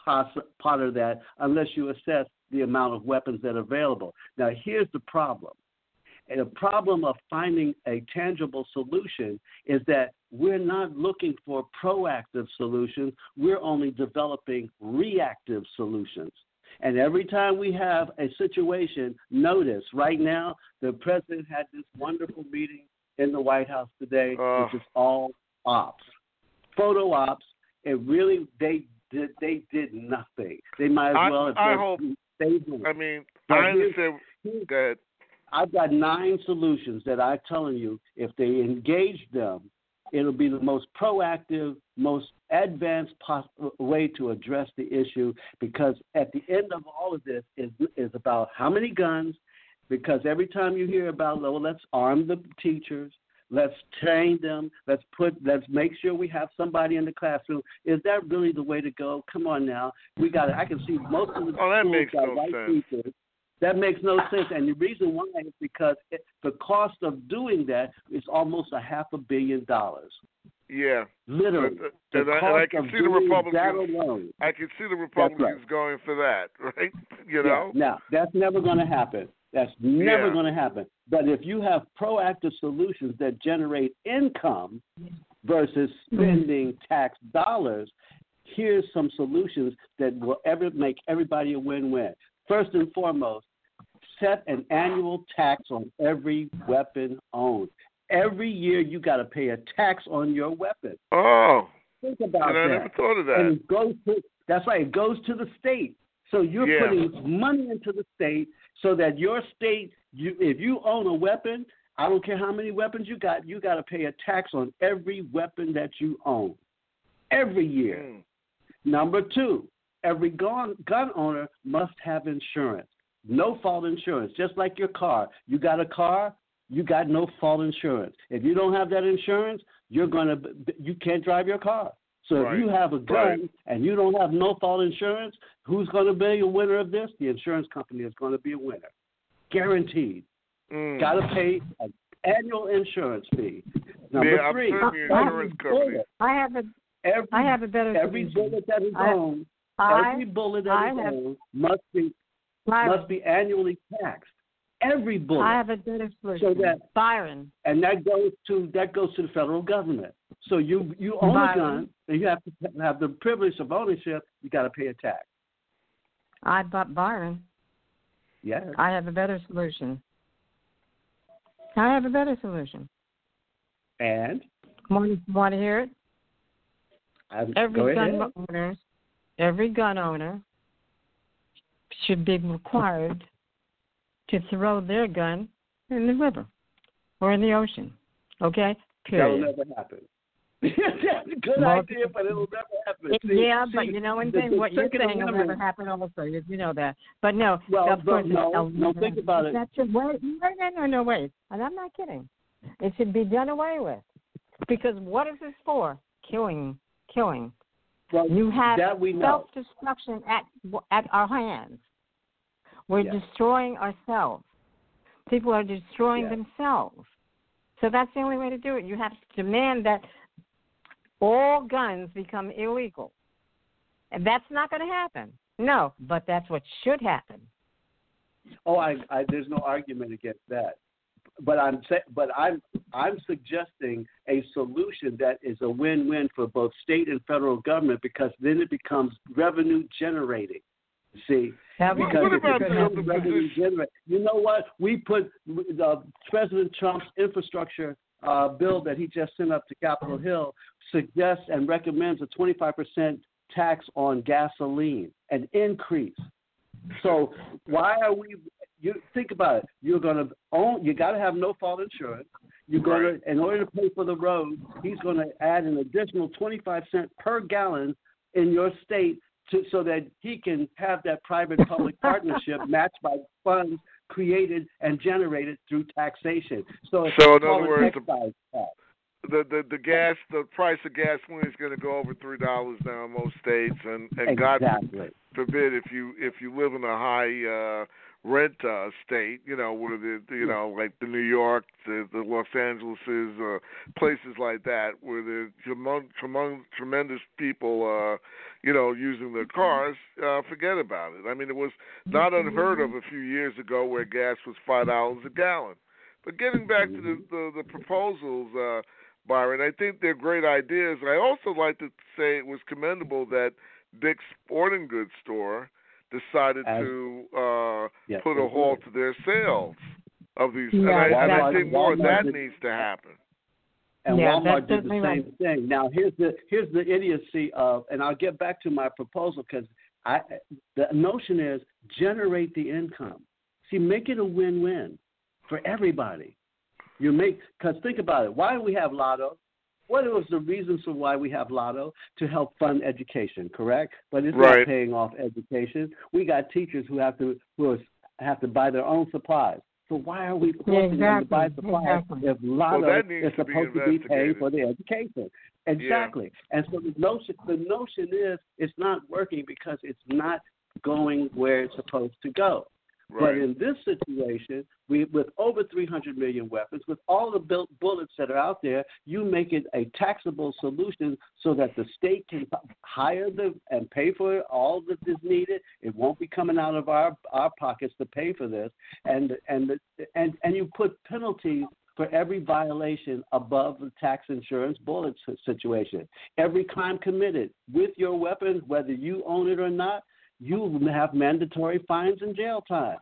part of that unless you assess the amount of weapons that are available. Now, here's the problem. And the problem of finding a tangible solution is that we're not looking for proactive solutions. We're only developing reactive solutions. And every time we have a situation, notice right now the president had this wonderful meeting in the White House today,
uh,
which is all ops, photo ops. It really, they did, they did nothing. They might as well have
I, I
just
hope,
stayed in.
I mean,
But
I
here's-
understand that.
I've got nine solutions that I'm telling you, if they engage them, it'll be the most proactive, most advanced pos- way to address the issue, because at the end of all of this is is about how many guns, because every time you hear about, well, let's arm the teachers, let's train them, let's put, let's make sure we have somebody in the classroom. Is that really the way to go? Come on now. We got I can see most of the
Oh, that
schools
makes
got
no
white
sense.
teachers. That makes no sense, and the reason why is because it, the cost of doing that is almost a half a billion dollars.
Yeah,
Literally,
But, uh,
the
and, I,
cost
and I can
of
see the
doing
Republicans.
that alone.
I can see the Republicans
right.
going for that, right? You know.
Yeah. Now that's never going to happen. That's never
Yeah.
going to happen. But if you have proactive solutions that generate income versus spending tax dollars, here's some solutions that will ever make everybody a win-win. First and foremost, set an annual tax on every weapon owned. Every year you got to pay a tax on your weapon.
Oh,
Think about
and
that.
I never thought of that.
And it goes to, that's right, it goes to the state. So you're
Yeah.
putting money into the state so that your state, you, if you own a weapon, I don't care how many weapons you got, you got to pay a tax on every weapon that you own every year.
Mm.
Number two, every gun, gun owner must have insurance. No fault insurance, just like your car. You got a car, you got no fault insurance. If you don't have that insurance, you're gonna you can't drive your car. So
Right.
if you have a gun
Right.
and you don't have no fault insurance, who's going to be a winner of this? The insurance company is going to be a winner, guaranteed.
Mm.
Got to pay an annual insurance fee. Number
Yeah, I'm
three,
certain the
I-
insurance company.
I have a
every
I have a better
every
solution.
bullet that is
I-
owned,
I,
every bullet that
I
is
have-
owned must be
Byron,
must be annually taxed. Every bullet.
I have a better solution.
So that-
Byron,
and that goes to that goes to the federal government. So you you own
Byron.
a gun, and you have to have the privilege of ownership. You got to pay a tax.
I bought Byron.
Yes.
I have a better solution. I have a better solution.
And
Want, want to hear it?
I, go
Every
ahead.
gun owner, every gun owner should be required to throw their gun in the river or in the ocean. Okay?
That'll
Period.
never happen. That's a good
Well,
idea, but it'll never happen.
It-
See-
yeah,
see,
but you know one
the-
thing,
the
what you're
Second
saying will never
Amendment-
happen also. You you know that. But no,
Well,
of course,
no,
it'll
no,
never
think
happen.
about it.
That should wait. No, no, no, no, wait. And I'm not kidding. It should be done away with. Because what is this for? Killing, killing.
Well,
You have
that we know.
self-destruction at at our hands. We're
Yes.
destroying ourselves. People are destroying
Yes.
themselves. So that's the only way to do it. You have to demand that all guns become illegal. And that's not going to happen. No, but that's what should happen.
Oh, I, I, there's no argument against that. But I'm sa- but I'm I'm suggesting a solution that is a win-win for both state and federal government, because then it becomes revenue generating. See,
That
because
what
it's
about
a
the other
revenue
position?
generate. You know what? We put uh, President Trump's infrastructure uh, bill that he just sent up to Capitol Hill suggests and recommends a twenty-five percent tax on gasoline, an increase. So why are we? You think about it. You're going to own. You got to have no fault insurance. You're going
Right.
to, in order to pay for the road, he's going to add an additional twenty-five cents per gallon in your state, to, so that he can have that private-public partnership matched by funds created and generated through taxation. So, it's
So in
called
other
an
words,
excise tax.
The, the the gas the price of gasoline is going to go over three dollars now in most states, and and God
Exactly.
forbid if you if you live in a high uh, rent uh, state, you know where the you know like the New York, the, the Los Angeleses, uh, places like that where the tremendous tremendous people uh, you know using their cars, uh, forget about it. I mean, it was not unheard of a few years ago where gas was five dollars a gallon. But getting back to the the, the proposals. Uh, Byron, I think they're great ideas. I also like to say it was commendable that Dick's Sporting Goods store decided
As,
to uh,
yes,
put a halt to their sales of these.
Yeah,
and I, and I
Walmart-
think more of that
Walmart did-
needs to happen.
And
Yeah,
Walmart
that's
did the
certainly
same
right.
thing. Now, here's the here's the idiocy of, and I'll get back to my proposal because I the notion is generate the income. See, make it a win-win for everybody. You make because think about it. Why do we have Lotto? What was the reasons for why we have Lotto? To help fund education, correct? But it's
Right.
not paying off education. We got teachers who have to who have to buy their own supplies. So why are we forcing them to buy
Exactly,
supplies
exactly.
if Lotto
Well, that needs
is
to be
supposed to be paying
investigated.
for the education? Exactly. And so the notion the notion is it's not working because it's not going where it's supposed to go. But
Right.
in this situation, we with over three hundred million weapons, with all the built bullets that are out there, you make it a taxable solution so that the state can hire the and pay for all that is needed. It won't be coming out of our, our pockets to pay for this, and and the, and and you put penalties for every violation above the tax insurance bullet situation. Every crime committed with your weapon, whether you own it or not, you have mandatory fines and jail time.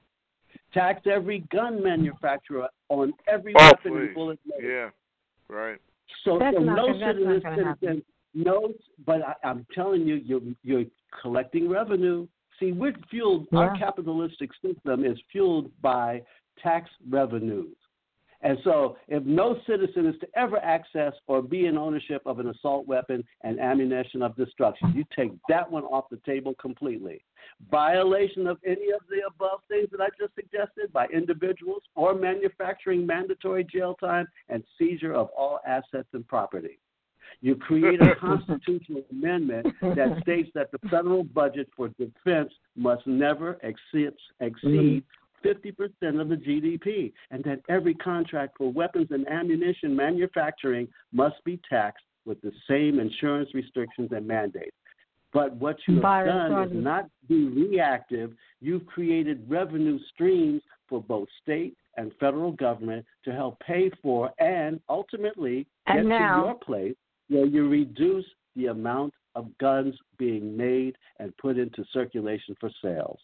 Tax every gun manufacturer on every
Oh,
weapon
please.
and bullet made.
Yeah. Right.
So,
That's
so
not
no
gonna- that's
citizen,
not gonna happen.
citizen knows, but I, I'm telling you, you're, you're collecting revenue. See, we're fueled, our
Yeah.
capitalistic system is fueled by tax revenues. And so if no citizen is to ever access or be in ownership of an assault weapon and ammunition of destruction, you take that one off the table completely. Violation of any of the above things that I just suggested by individuals or manufacturing mandatory jail time and seizure of all assets and property. You create a constitutional amendment that states that the federal budget for defense must never exceed, exceed fifty percent of the G D P, and that every contract for weapons and ammunition manufacturing must be taxed with the same insurance restrictions and mandates. But what you have
Byron,
done
sorry.
is not be reactive. You've created revenue streams for both state and federal government to help pay for and ultimately get
And now-
to your place where you reduce the amount of guns being made and put into circulation for sales.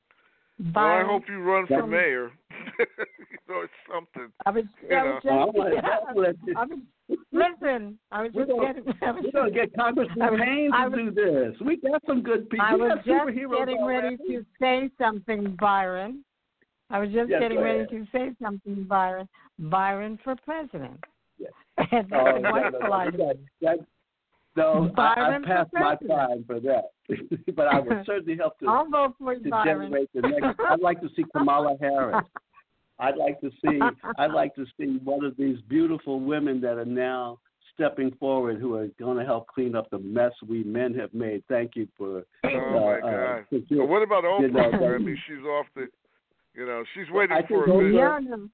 Well, I
Byron,
hope you run for
That-
mayor. you know, it's something.
I was,
you
I
know.
was
Well, I
just,
wanna- I wanna-
I was, listen, I was
We're
just
gonna-
getting, I was
We're going to get
I
Congressman
was-
Payne to
I was-
do this. We got some good people.
I
We
was
got
just
superheroes
getting ready
already.
to say something, Byron. I was just
Yes,
getting
go
ready
ahead.
to say something, Byron. Byron for president.
Yes.
That's
Oh,
a
no, no,
wonderful
no,
idea.
that, that, no, I, I
Byron for
passed my
president.
time for that. But I would certainly help to,
I'll vote for you,
to
Byron.
generate the next. I'd like to see Kamala Harris. I'd like to see. I'd like to see one of these beautiful women that are now stepping forward, who are going to help clean up the mess we men have made. Thank you for.
Oh my
uh,
God!
uh, since you-
But what about
you
Oprah?
know,
I mean, she's off the. You know, she's waiting
I
for
think
a bit.
Yeah, no,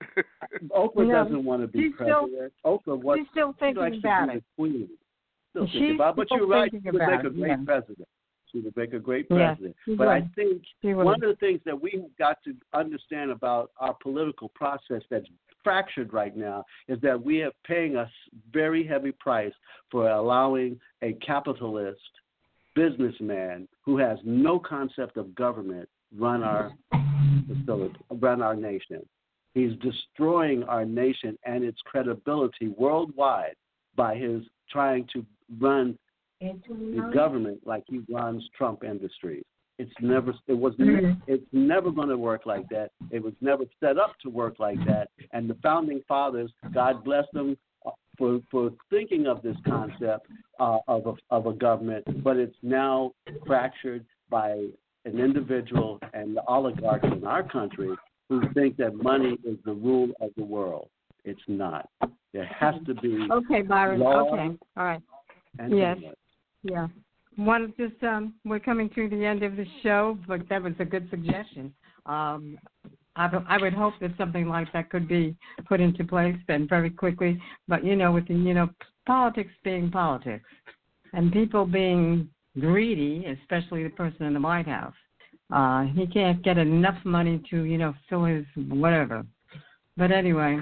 Oprah
No,
doesn't want to be
she's still-
president. Oprah wants
she's still
she likes
thinking
to
about
be
it.
the queen. Still
She's
thinking about it. But
still
you're right. She
thinking
would make
about
a
it,
great
yeah.
president. She would make a great
Yes,
president.
she
but
would.
I think
She would.
one of the things that we have got to understand about our political process that's fractured right now is that we are paying a very heavy price for allowing a capitalist businessman who has no concept of government run our facility, run our nation. He's destroying our nation and its credibility worldwide by his trying to run the government like he runs Trump Industries. It's never, it was, mm-hmm. it's never going to work like that. It was never set up to work like that. And the founding fathers, God bless them for for thinking of this concept uh, of a, of a government, but it's now fractured by an individual and the oligarchs in our country who think that money is the rule of the world. It's not. There has to be
okay, Byron.
law.
Okay, all right.
And
yes.
government.
Yeah. One just um, we're coming to the end of the show, but that was a good suggestion. Um, I, I would hope that something like that could be put into place and very quickly. But you know, with the you know politics being politics, and people being greedy, especially the person in the White House, uh, he can't get enough money to you know fill his whatever. But anyway,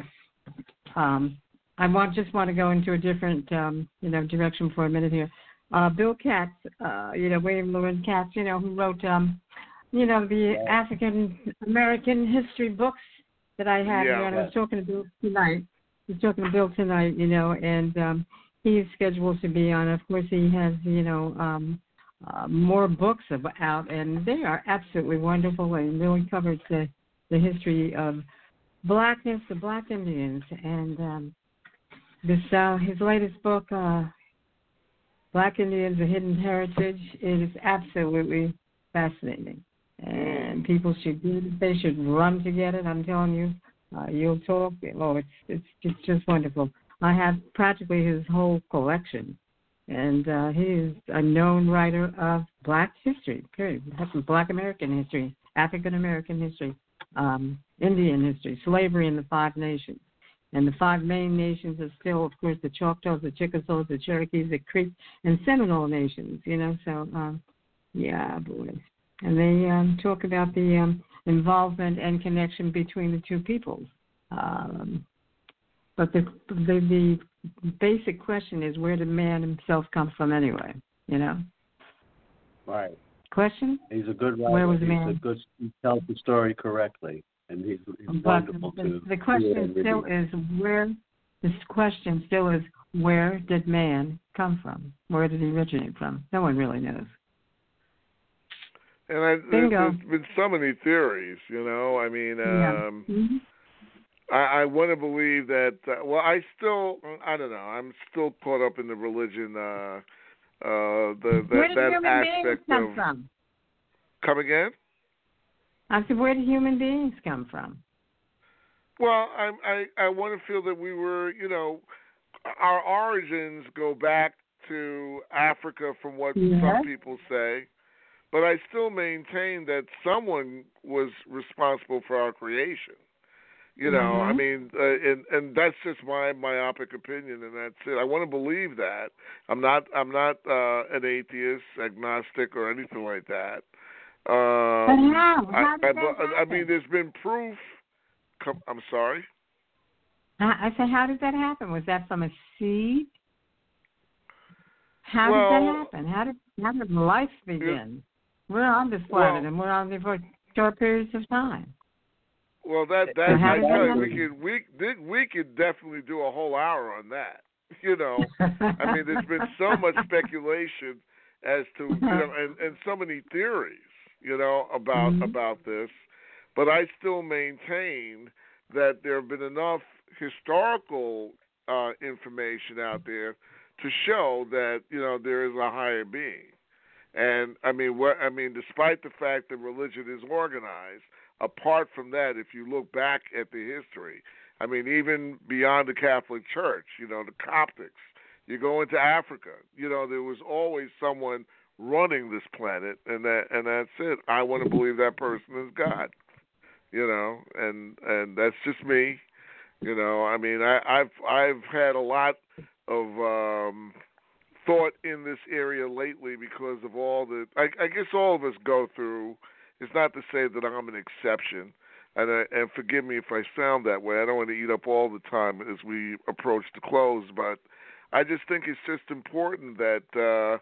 um, I want just want to go into a different um, you know direction for a minute here. Uh, Bill Katz, uh, you know, William Loren Katz, you know, who wrote, um, you know, the African American history books that I have
yeah,
here. And I was talking to Bill tonight. I was talking to Bill tonight, you know, and um, he's scheduled to be on. Of course, he has, you know, um, uh, more books out, and they are absolutely wonderful and really covers the, the history of blackness, the Black Indians, and um, this uh, his latest book. Uh, Black Indians, A Hidden Heritage. It is absolutely fascinating. And people should do it. They should run to get it. I'm telling you, uh, you'll talk. Oh, it's, it's it's just wonderful. I have practically his whole collection. And uh, he is a known writer of Black history, period. That's Black American history, African American history, um, Indian history, slavery in the five nations. And the five main nations are still, of course, the Choctaws, the Chickasaws, the Cherokees, the Creeks, and Seminole nations, you know. So, um, yeah, boy. And they um, talk about the um, involvement and connection between the two peoples. Um, but the, the the basic question is, where did man himself come from anyway, you know?
Right.
Question?
He's a good writer.
Where was
he's
man?
a good, he tells the story correctly. And he's, he's
but
wonderful
the,
too.
The question still is where. This question still is where did man come from? Where did he originate from? No one really knows.
And I,
Bingo.
there's been so many theories, you know. I mean, um,
yeah. mm-hmm.
I, I want to believe that. Uh, well, I still, I don't know. I'm still caught up in the religion. Uh, uh, the that,
where did
that
human
aspect
beings come
of.
from?
Come again?
I said, where did human beings come from?
Well, I I, I want to feel that we were, you know, our origins go back to Africa, from what
yes.
some people say, but I still maintain that someone was responsible for our creation. You know,
mm-hmm.
I mean, uh, and and that's just my myopic opinion, and that's it. I want to believe that. I'm not I'm not uh, an atheist, agnostic, or anything like that. Um,
but how? How did
I,
that happen?
I, I mean, there's been proof. Come, I'm sorry.
I, I said, how did that happen? Was that from a seed? How
well,
did that happen? How did how did life begin? It, we're on this planet,
well,
and we're on there for short periods of time.
Well, that that
so
I tell you,
that
we could we we could definitely do a whole hour on that. You know, I mean, there's been so much speculation as to you know, and, and so many theories, you know, about
mm-hmm.
about this, but I still maintain that there have been enough historical uh, information out there to show that you know there is a higher being, and I mean, what I mean, despite the fact that religion is organized. Apart from that, if you look back at the history, I mean, even beyond the Catholic Church, you know, the Coptics, you go into Africa, you know, there was always someone running this planet, and that and that's it. I want to believe that person is God, you know, and and that's just me, you know. I mean, I, I've I've had a lot of um, thought in this area lately because of all the. I, I guess all of us go through. It's not to say that I'm an exception, and I, and forgive me if I sound that way. I don't want to eat up all the time as we approach the close, but I just think it's just important that uh,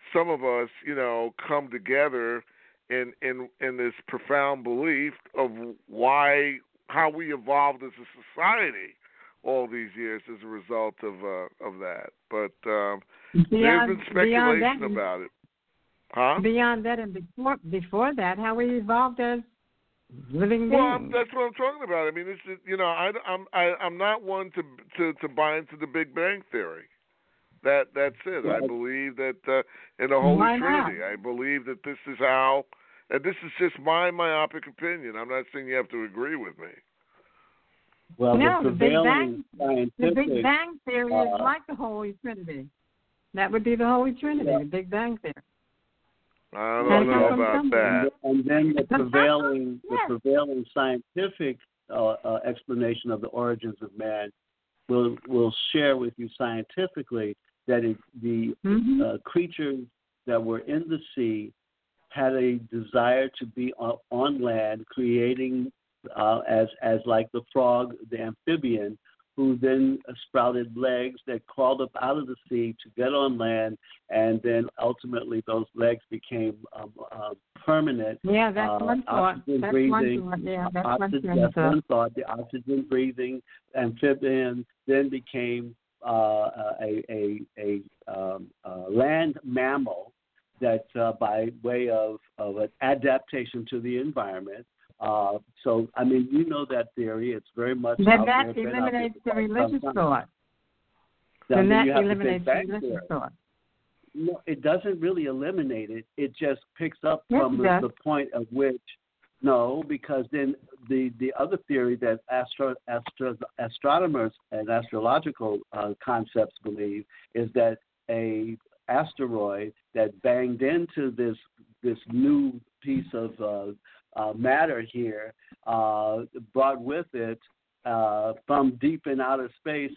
some of us, you know, come together in in in this profound belief of why how we evolved as a society all these years as a result of uh, of that. But um,
beyond,
there's been speculation
that,
about it. Huh?
Beyond that and before before that, how we evolved as living
Well,
beings.
that's what I'm talking about. I mean, it's just, you know, I, I'm I, I'm not one to to to buy into the Big Bang Theory. That that's it.
Right.
I believe that uh, in the Holy
Why not?
Trinity. I believe that this is how. And this is just my myopic opinion. I'm not saying you have to agree with me.
Well,
no,
the
the Big
prevailing
Bang, the
scientific,
Big Bang Theory
uh,
is like the Holy Trinity. That would be the Holy Trinity,
yeah.
the Big Bang Theory.
I
Gotta
don't
come
know
from
about
somewhere.
that.
and then the prevailing
Yes.
the prevailing scientific uh, uh, explanation of the origins of man will will share with you scientifically that it, the
Mm-hmm.
uh, creatures that were in the sea had a desire to be on, on land, creating uh, as as like the frog, the amphibian, who then sprouted legs that crawled up out of the sea to get on land, and then ultimately those legs became um, uh, permanent.
Yeah, that's
uh,
one thought.
oxygen
That's
breathing,
one thought. Yeah, that's
oxygen,
one
that's
thought.
one thought. The oxygen breathing amphibian then became uh, a a a, um, a land mammal that uh, by way of, of an adaptation to the environment. Uh, so, I mean, you know that theory. It's very much
Then
out
that
there, been out there
eliminates
for
the
quite some
religious
time.
thought.
Now,
Then that
you have the Big
eliminates the
Bang
religious
theory.
thought.
No, it doesn't really eliminate it. It just picks up
Yes,
from
it
the,
does.
the point of which, no, because then the, the other theory that astro, astro, astronomers and astrological uh, concepts believe is that a asteroid that banged into this this new piece of uh, uh, matter here uh, brought with it uh, from deep in outer space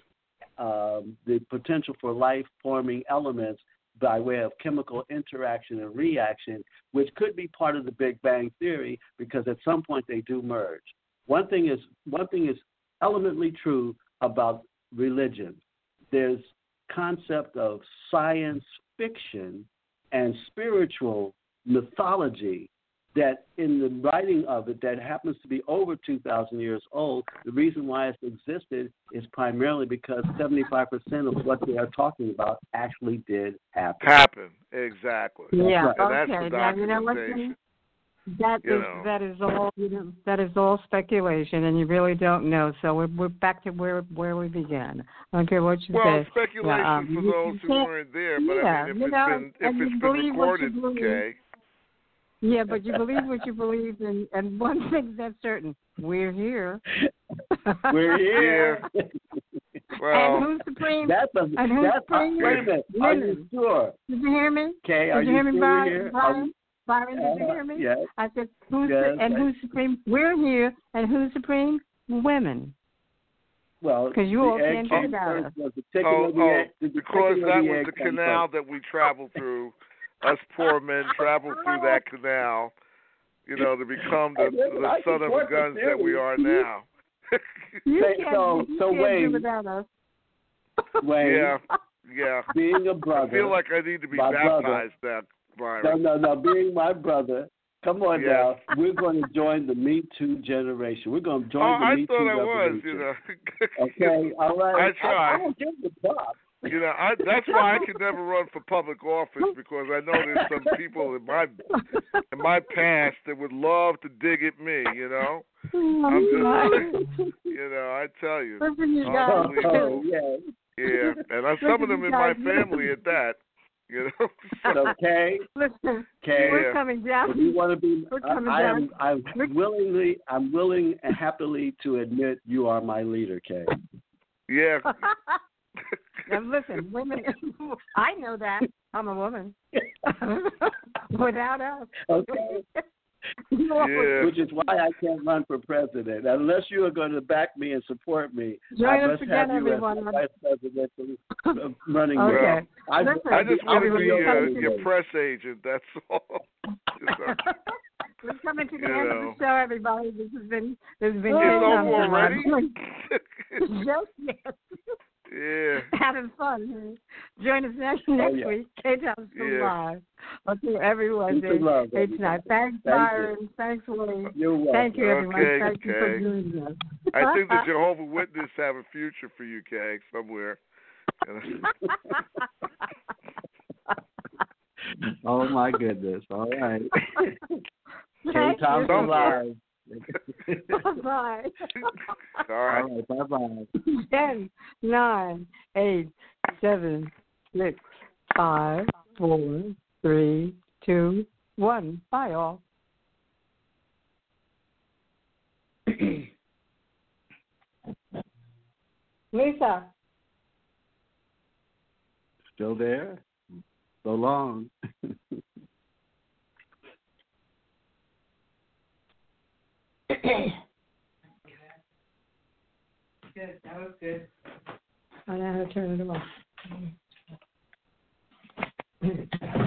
um, the potential for life-forming elements by way of chemical interaction and reaction, which could be part of the Big Bang Theory, because at some point they do merge. One thing is one thing is elementally true about religion. There's concept of science fiction and spiritual mythology that in the writing of it that happens to be over two thousand years old, the reason why it's existed is primarily because seventy-five percent of what they are talking about actually did happen.
Happen, exactly.
Yeah.
And that's
Okay.
the
Now you know what?
documentation.
That
You
is
know.
that is all you know, that is all speculation, and you really don't know. So we're we're back to where where we began. Okay, what you
Well,
say?
speculation
Yeah, um,
for
you-
those
you
who
can't-
weren't there, but
yeah,
I mean, if
you
it's
know,
been if
and you
it's been
believe what you
recorded,
believe.
okay.
Yeah, but you believe what you believe, and, and one thing that's certain: we're here.
We're here.
Well,
and who's supreme?
That's a
And who's
that's a,
supreme?
wait a minute. Are you
Women.
sure?
Did you hear me?
Okay,
Did
are
you hear me,
still
Byron?
here?
Byron? Byron, did you
Uh,
hear me?
yes.
I said, who's
Yes,
and
I-
who's supreme? We're here, and who's supreme? Women.
Well,
Because you
the
all
egg
can't
came
do without
first.
us.
Was the chicken
oh,
or the
oh,
egg? Did the
because
chicken or
that
the
was
egg
the
come
canal
first?
that we traveled through. Us poor men traveled through that canal, you know, to become the,
Listen,
the
I
son of a
support the
guns that we
theory.
are now.
You
Say-
can't,
so-
you
so
can't
Wayne-
do without us.
Wayne,
yeah, yeah.
being a brother.
I feel like I need to be
my
baptized now,
brother,
Byron.
No, no, no. Being my brother. Come on
Yes.
now. We're going to join the Me Too generation. We're going to join
Oh,
the
I
Me
thought
Too
I was,
revolution.
you know.
Okay, all right.
I try.
I, I don't give the top.
You know, I, that's why I could never run for public office, because I know there's some people in my in my past that would love to dig at me. You know, I'm just, you know, I tell you,
Listen, you guys.
Oh, yeah.
yeah, and I, some of them in my family at that. You know, so,
Okay.
Listen,
Okay.
we're
Yeah.
coming down.
If you want to be,
We're
I,
coming
I am.
down.
I'm
We're-
willingly. I'm willing and happily to admit you are my leader, Kay.
yeah.
Now listen, women. I know that I'm a woman. Without us.
Okay.
You all
Yeah.
Which is why I can't run for president. Unless you are going to back me and support me,
Join
I
us
must
again,
have you
everyone.
as the vice president uh, running.
Okay.
mate. I,
Listen,
I just
I
want to
will
be
your
your,
president.
your press agent. That's all. You know.
We're coming to the
You
end
know.
of the show, everybody. This has been this has been
Oh,
It's
Kay
over
Thompson.
already.
Yes, yes.
Yeah.
Have having fun. Join us next, next
oh, yeah.
week. K-Town still
Yeah.
live. Okay, every Wednesday.
Peace and love,
It's not. Thanks,
Thank
Byron.
you.
Thanks, Willie.
You're welcome.
Thank you, everyone.
Okay,
Thank you for
Kay.
joining us.
I think the Jehovah's Witness have a future for you, Kay, somewhere.
Oh my goodness! All right.
Thank
Thompson
you.
live.
Bye-bye.
All right.
All right. Bye bye.
Ten, nine, eight, seven, six, five, four, three, two, one. Bye, all. Lisa.
Still there? So long.
Good. That was good. I know how to turn it off.